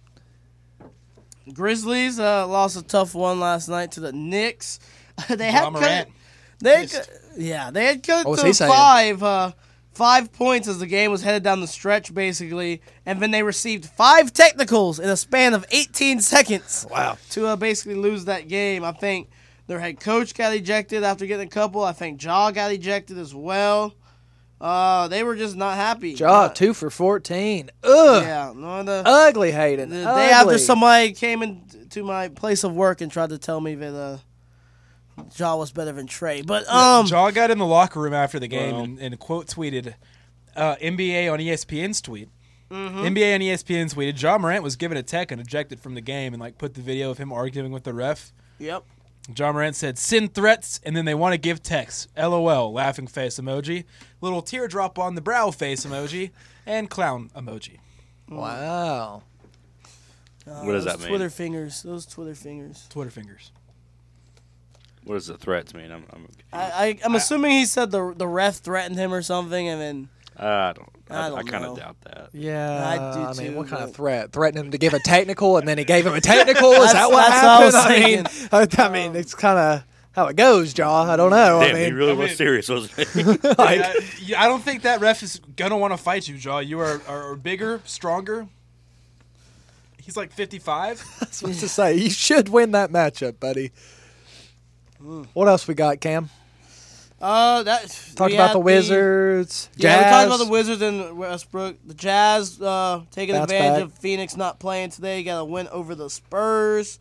Speaker 5: Grizzlies lost a tough one last night to the Knicks. They
Speaker 6: Ja Morant.
Speaker 5: They had cut to 5 points as the game was headed down the stretch, basically, and then they received 5 technicals in a span of 18 seconds.
Speaker 7: Wow!
Speaker 5: To basically lose that game. I think their head coach got ejected after getting a couple. I think Ja got ejected as well. They were just not happy.
Speaker 7: Ja, 2 for 14. Ugh.
Speaker 5: Yeah,
Speaker 7: ugly Hayden.
Speaker 5: The day after somebody came into my place of work and tried to tell me that Ja was better than Trey. But
Speaker 6: Ja got in the locker room after the game and quote tweeted NBA on ESPN's tweet.
Speaker 5: Mm-hmm.
Speaker 6: NBA on ESPN tweeted Ja Morant was given a tech and ejected from the game and put the video of him arguing with the ref.
Speaker 5: Yep.
Speaker 6: Ja Morant said, "Send threats, and then they want to give texts. LOL, laughing face emoji, little teardrop on the brow face emoji, and clown emoji."
Speaker 7: Wow.
Speaker 9: What does that mean?
Speaker 5: Twitter fingers. Those Twitter fingers.
Speaker 6: Twitter fingers.
Speaker 9: What does the threats mean?
Speaker 5: I'm assuming he said the ref threatened him or something, and then
Speaker 9: I
Speaker 5: don't
Speaker 9: kind
Speaker 5: know.
Speaker 9: of doubt that.
Speaker 7: Yeah,
Speaker 5: I do
Speaker 7: I mean,
Speaker 5: too,
Speaker 7: what kind of
Speaker 5: but-
Speaker 7: threat? Threatened him to give a technical, and then he gave him a technical? Is that what
Speaker 5: that's what I
Speaker 7: happened?
Speaker 5: was
Speaker 7: I mean, it's kind of how it goes, Ja. I don't know.
Speaker 9: Damn,
Speaker 7: I
Speaker 9: he
Speaker 7: mean,
Speaker 9: really was serious, wasn't he?
Speaker 6: I don't think that ref is going to want to fight you, Ja. You are bigger, stronger. He's 55.
Speaker 7: I was supposed to say, you should win that matchup, buddy. What else we got, Cam?
Speaker 5: Talk
Speaker 7: Talked about the Wizards.
Speaker 5: Yeah, we
Speaker 7: Jazz.
Speaker 5: talked about the Wizards and Westbrook. The Jazz taking
Speaker 7: Bounce
Speaker 5: advantage
Speaker 7: back.
Speaker 5: of Phoenix not playing today. Got a win over the Spurs.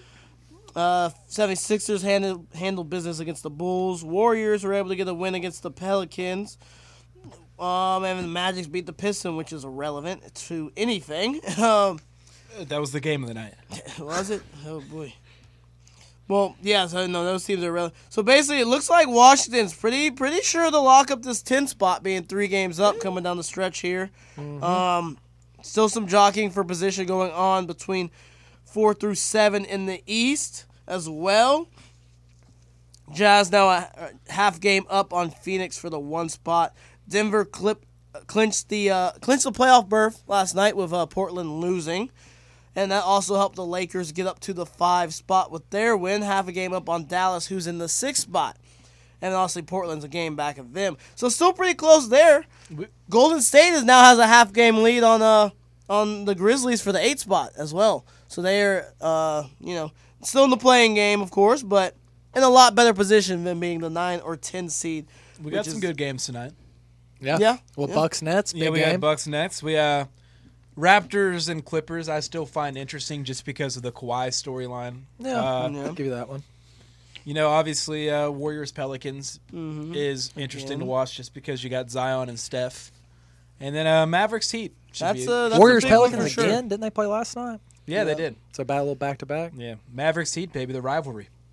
Speaker 5: 76ers handled business against the Bulls. Warriors were able to get a win against the Pelicans. And the Magic beat the Pistons, which is irrelevant to anything.
Speaker 6: That was the game of the night.
Speaker 5: Was it? Oh, boy. Well, yeah, so no, those teams are relevant. So basically, it looks like Washington's pretty sure to lock up this 10 spot, being 3 games up coming down the stretch here. Still some jockeying for position going on between 4 through 7 in the East as well. Jazz now a half game up on Phoenix for the 1 spot. Denver clinched the playoff berth last night with Portland losing. And that also helped the Lakers get up to the 5 spot with their win, half a game up on Dallas, who's in the 6th spot. And obviously Portland's a game back of them. So still pretty close there. Golden State now has a half game lead on the Grizzlies for the 8th spot as well. So they're still in the playing game, of course, but in a lot better position than being the 9 or 10 seed.
Speaker 6: We got some good games tonight.
Speaker 7: Yeah. Well, Bucks Nets, big
Speaker 6: we
Speaker 7: game.
Speaker 6: got Bucks Nets. We Raptors and Clippers I still find interesting just because of the Kawhi storyline.
Speaker 7: I'll give you that one.
Speaker 6: Obviously Warriors Pelicans is interesting to watch just because you got Zion and Steph. And then Mavericks Heat.
Speaker 5: That's
Speaker 7: Warriors
Speaker 5: a big one
Speaker 7: Pelicans
Speaker 5: for sure.
Speaker 7: again? Didn't they play last night?
Speaker 6: Yeah, they did.
Speaker 7: It's a battle back to back.
Speaker 6: Yeah, Mavericks Heat, baby, the rivalry.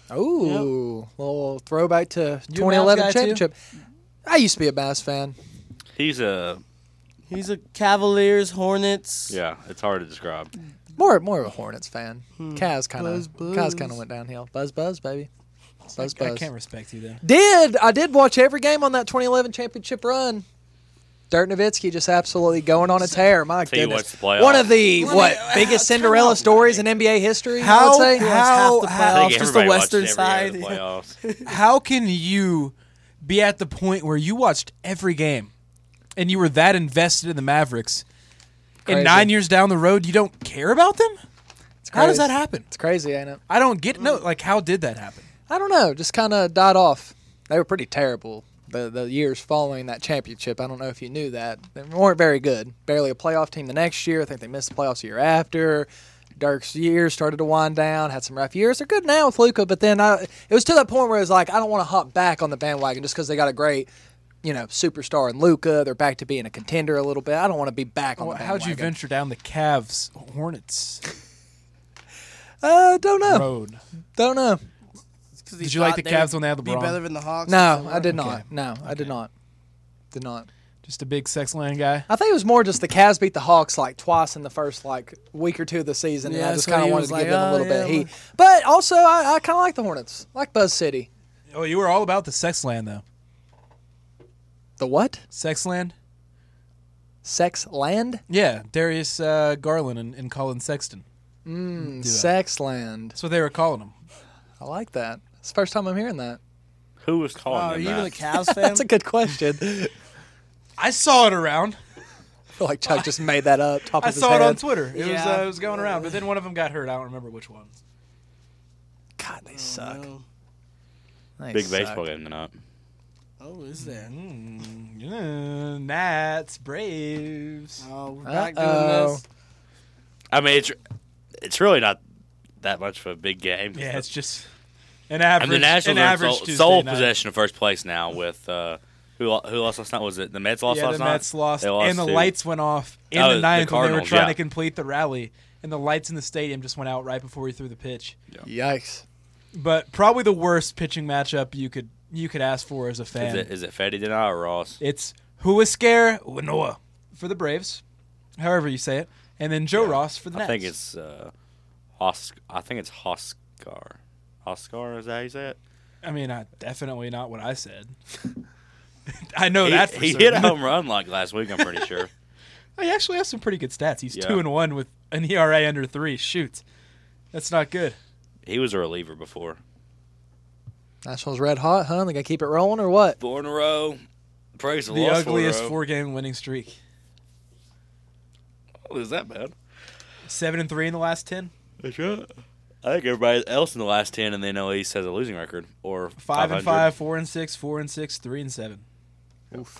Speaker 7: Ooh, little throwback to
Speaker 6: You a Mavs
Speaker 7: 2011
Speaker 6: guy, too?
Speaker 7: championship. I used to be a Mavs fan.
Speaker 9: He's a
Speaker 5: Cavaliers, Hornets.
Speaker 9: yeah. It's hard to describe.
Speaker 7: More of a Hornets fan. Kaz kind
Speaker 5: Buzz,
Speaker 7: of went downhill. Buzz, baby. Buzz.
Speaker 6: I can't respect you then.
Speaker 7: I did watch every game on that 2011 championship run. Dirk Nowitzki just absolutely going on a tear. My
Speaker 9: Till you watch
Speaker 7: goodness.
Speaker 9: the playoffs.
Speaker 7: One of the biggest Cinderella stories in NBA history, I would say.
Speaker 9: I think
Speaker 5: just the
Speaker 9: everybody
Speaker 5: Western
Speaker 9: watches every
Speaker 5: side.
Speaker 9: game of the playoffs.
Speaker 6: How can you be at the point where you watched every game and you were that invested in the Mavericks, and
Speaker 7: Crazy.
Speaker 6: 9 years down the road you don't care about them? How does
Speaker 7: crazy.
Speaker 6: that happen?
Speaker 7: It's crazy, ain't it?
Speaker 6: I don't get how did that happen?
Speaker 7: I don't know. Just kind of died off. They were pretty terrible the years following that championship. I don't know if you knew that. They weren't very good. Barely a playoff team the next year. I think they missed the playoffs the year after. Dirk's years started to wind down. Had some rough years. They're good now with Luka, but then it was to that point where it was like, I don't want to hop back on the bandwagon just because they got a great, superstar in Luka. They're back to being a contender a little bit. I don't want to be back on the bandwagon.
Speaker 6: How'd you venture down the Cavs Hornets
Speaker 7: Don't know.
Speaker 6: road?
Speaker 7: Don't know.
Speaker 6: Did you like the Cavs when they had
Speaker 5: Be
Speaker 6: LeBron?
Speaker 5: better than the Hawks.
Speaker 7: No, I did
Speaker 6: Okay.
Speaker 7: not. No, I did not. Did not.
Speaker 6: Just a big sex land guy?
Speaker 7: I think it was more just the Cavs beat the Hawks like twice in the first week or two of the season, and
Speaker 5: Yeah,
Speaker 7: I just
Speaker 5: so
Speaker 7: kind of
Speaker 5: he
Speaker 7: wanted
Speaker 5: was
Speaker 7: to give
Speaker 5: like,
Speaker 7: them a little
Speaker 5: oh,
Speaker 7: bit of
Speaker 5: yeah,
Speaker 7: heat. But also, I kind of like the Hornets, like Buzz City.
Speaker 6: Oh, you were all about the sex land, though.
Speaker 7: The what?
Speaker 6: Sex land?
Speaker 7: Sex Land?
Speaker 6: Yeah, Darius Garland and Colin Sexton.
Speaker 7: Sex Land.
Speaker 6: That's what they were calling them.
Speaker 7: I like that. It's the first time I'm hearing that.
Speaker 9: Who was calling
Speaker 5: Are
Speaker 9: them
Speaker 5: you
Speaker 9: that?
Speaker 5: even a Cavs fan?
Speaker 7: That's a good question.
Speaker 6: I saw it around.
Speaker 7: I feel like Chuck just made that up. Top
Speaker 6: I
Speaker 7: of his
Speaker 6: saw
Speaker 7: head.
Speaker 6: it on Twitter. It
Speaker 5: Yeah.
Speaker 6: was going around, but then one of them got hurt. I don't remember which one.
Speaker 7: God, they suck.
Speaker 5: No.
Speaker 7: They
Speaker 9: Big
Speaker 7: suck.
Speaker 9: baseball game tonight.
Speaker 5: Oh, is there?
Speaker 6: Nats, Braves.
Speaker 5: Oh, we're back doing
Speaker 7: Uh-oh.
Speaker 5: this.
Speaker 9: I mean, it's really not that much of a big game.
Speaker 6: Yeah, it's just an average.
Speaker 9: I mean, the Nationals
Speaker 6: an
Speaker 9: are
Speaker 6: average
Speaker 9: in
Speaker 6: Tuesday
Speaker 9: sole
Speaker 6: night.
Speaker 9: possession of first place now with who lost last night? Was it the Mets lost
Speaker 6: Yeah,
Speaker 9: last
Speaker 6: the
Speaker 9: night?
Speaker 6: Mets lost,
Speaker 9: They lost
Speaker 6: and the
Speaker 9: too.
Speaker 6: lights went off in
Speaker 9: Oh,
Speaker 6: the
Speaker 9: the
Speaker 6: ninth when they were
Speaker 9: Cardinals,
Speaker 6: trying
Speaker 9: yeah.
Speaker 6: to complete the rally, and the lights in the stadium just went out right before we threw the pitch.
Speaker 7: Yikes.
Speaker 6: But probably the worst pitching matchup you could ask for as a fan.
Speaker 9: Is it Fetty tonight or Ross?
Speaker 6: It's Huascar Winoa for the Braves, however you say it, and then Joe Ross for the Nats.
Speaker 9: I think it's Hoskar. Hoskar, is that how you say it?
Speaker 6: I mean, definitely not what I said. I know that for
Speaker 9: he
Speaker 6: certain.
Speaker 9: hit a home run like last week. I'm pretty sure.
Speaker 6: He actually has some pretty good stats. He's
Speaker 9: Yeah.
Speaker 6: 2-1 with an ERA under 3. Shoot, that's not good.
Speaker 9: He was a reliever before.
Speaker 7: Nationals red hot, huh? They got to keep it rolling or what?
Speaker 9: 4 in a row. Praise the
Speaker 6: The
Speaker 9: Lord.
Speaker 6: ugliest 4-game winning streak.
Speaker 9: Oh, is that bad?
Speaker 6: 7-3 in the last 10.
Speaker 9: That's right. I think everybody else in the last 10 in the NL East has a losing record or
Speaker 6: 5-5,
Speaker 9: 500.
Speaker 6: 4-6, 4-6, 3-7.
Speaker 7: Oof.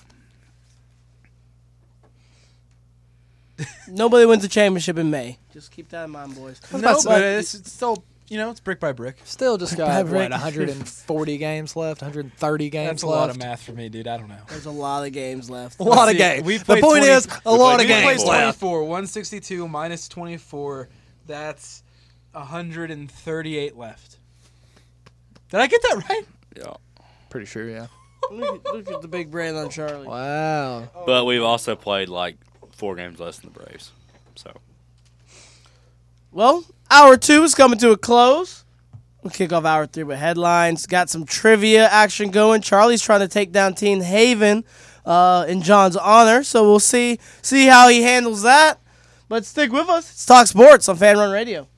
Speaker 5: Nobody wins a championship in May. Just keep that in mind, boys.
Speaker 6: No, but it's still, it's brick by brick.
Speaker 7: Still just got,
Speaker 5: Brick.
Speaker 7: what, 140 games left, 130 games
Speaker 6: That's a
Speaker 7: left.
Speaker 6: lot of math for me, dude. I don't know.
Speaker 5: There's a lot of games left.
Speaker 7: A lot of
Speaker 6: see,
Speaker 7: games.
Speaker 6: we
Speaker 7: The
Speaker 6: played
Speaker 7: point
Speaker 6: 20
Speaker 7: is, a lot of
Speaker 9: played
Speaker 6: We
Speaker 7: games
Speaker 6: played
Speaker 7: left.
Speaker 6: 24, 162 minus 24. That's 138 left. Did I get that right?
Speaker 9: Yeah.
Speaker 7: Pretty sure, yeah.
Speaker 5: Look at the big brand on Charlie.
Speaker 7: Wow.
Speaker 9: But we've also played like 4 games less than the Braves. So
Speaker 5: Well, hour 2 is coming to a close. We'll kick off hour 3 with headlines. Got some trivia action going. Charlie's trying to take down Team Haven in John's honor, so we'll see how he handles that. But stick with us. It's Talk Sports on Fan Run Radio.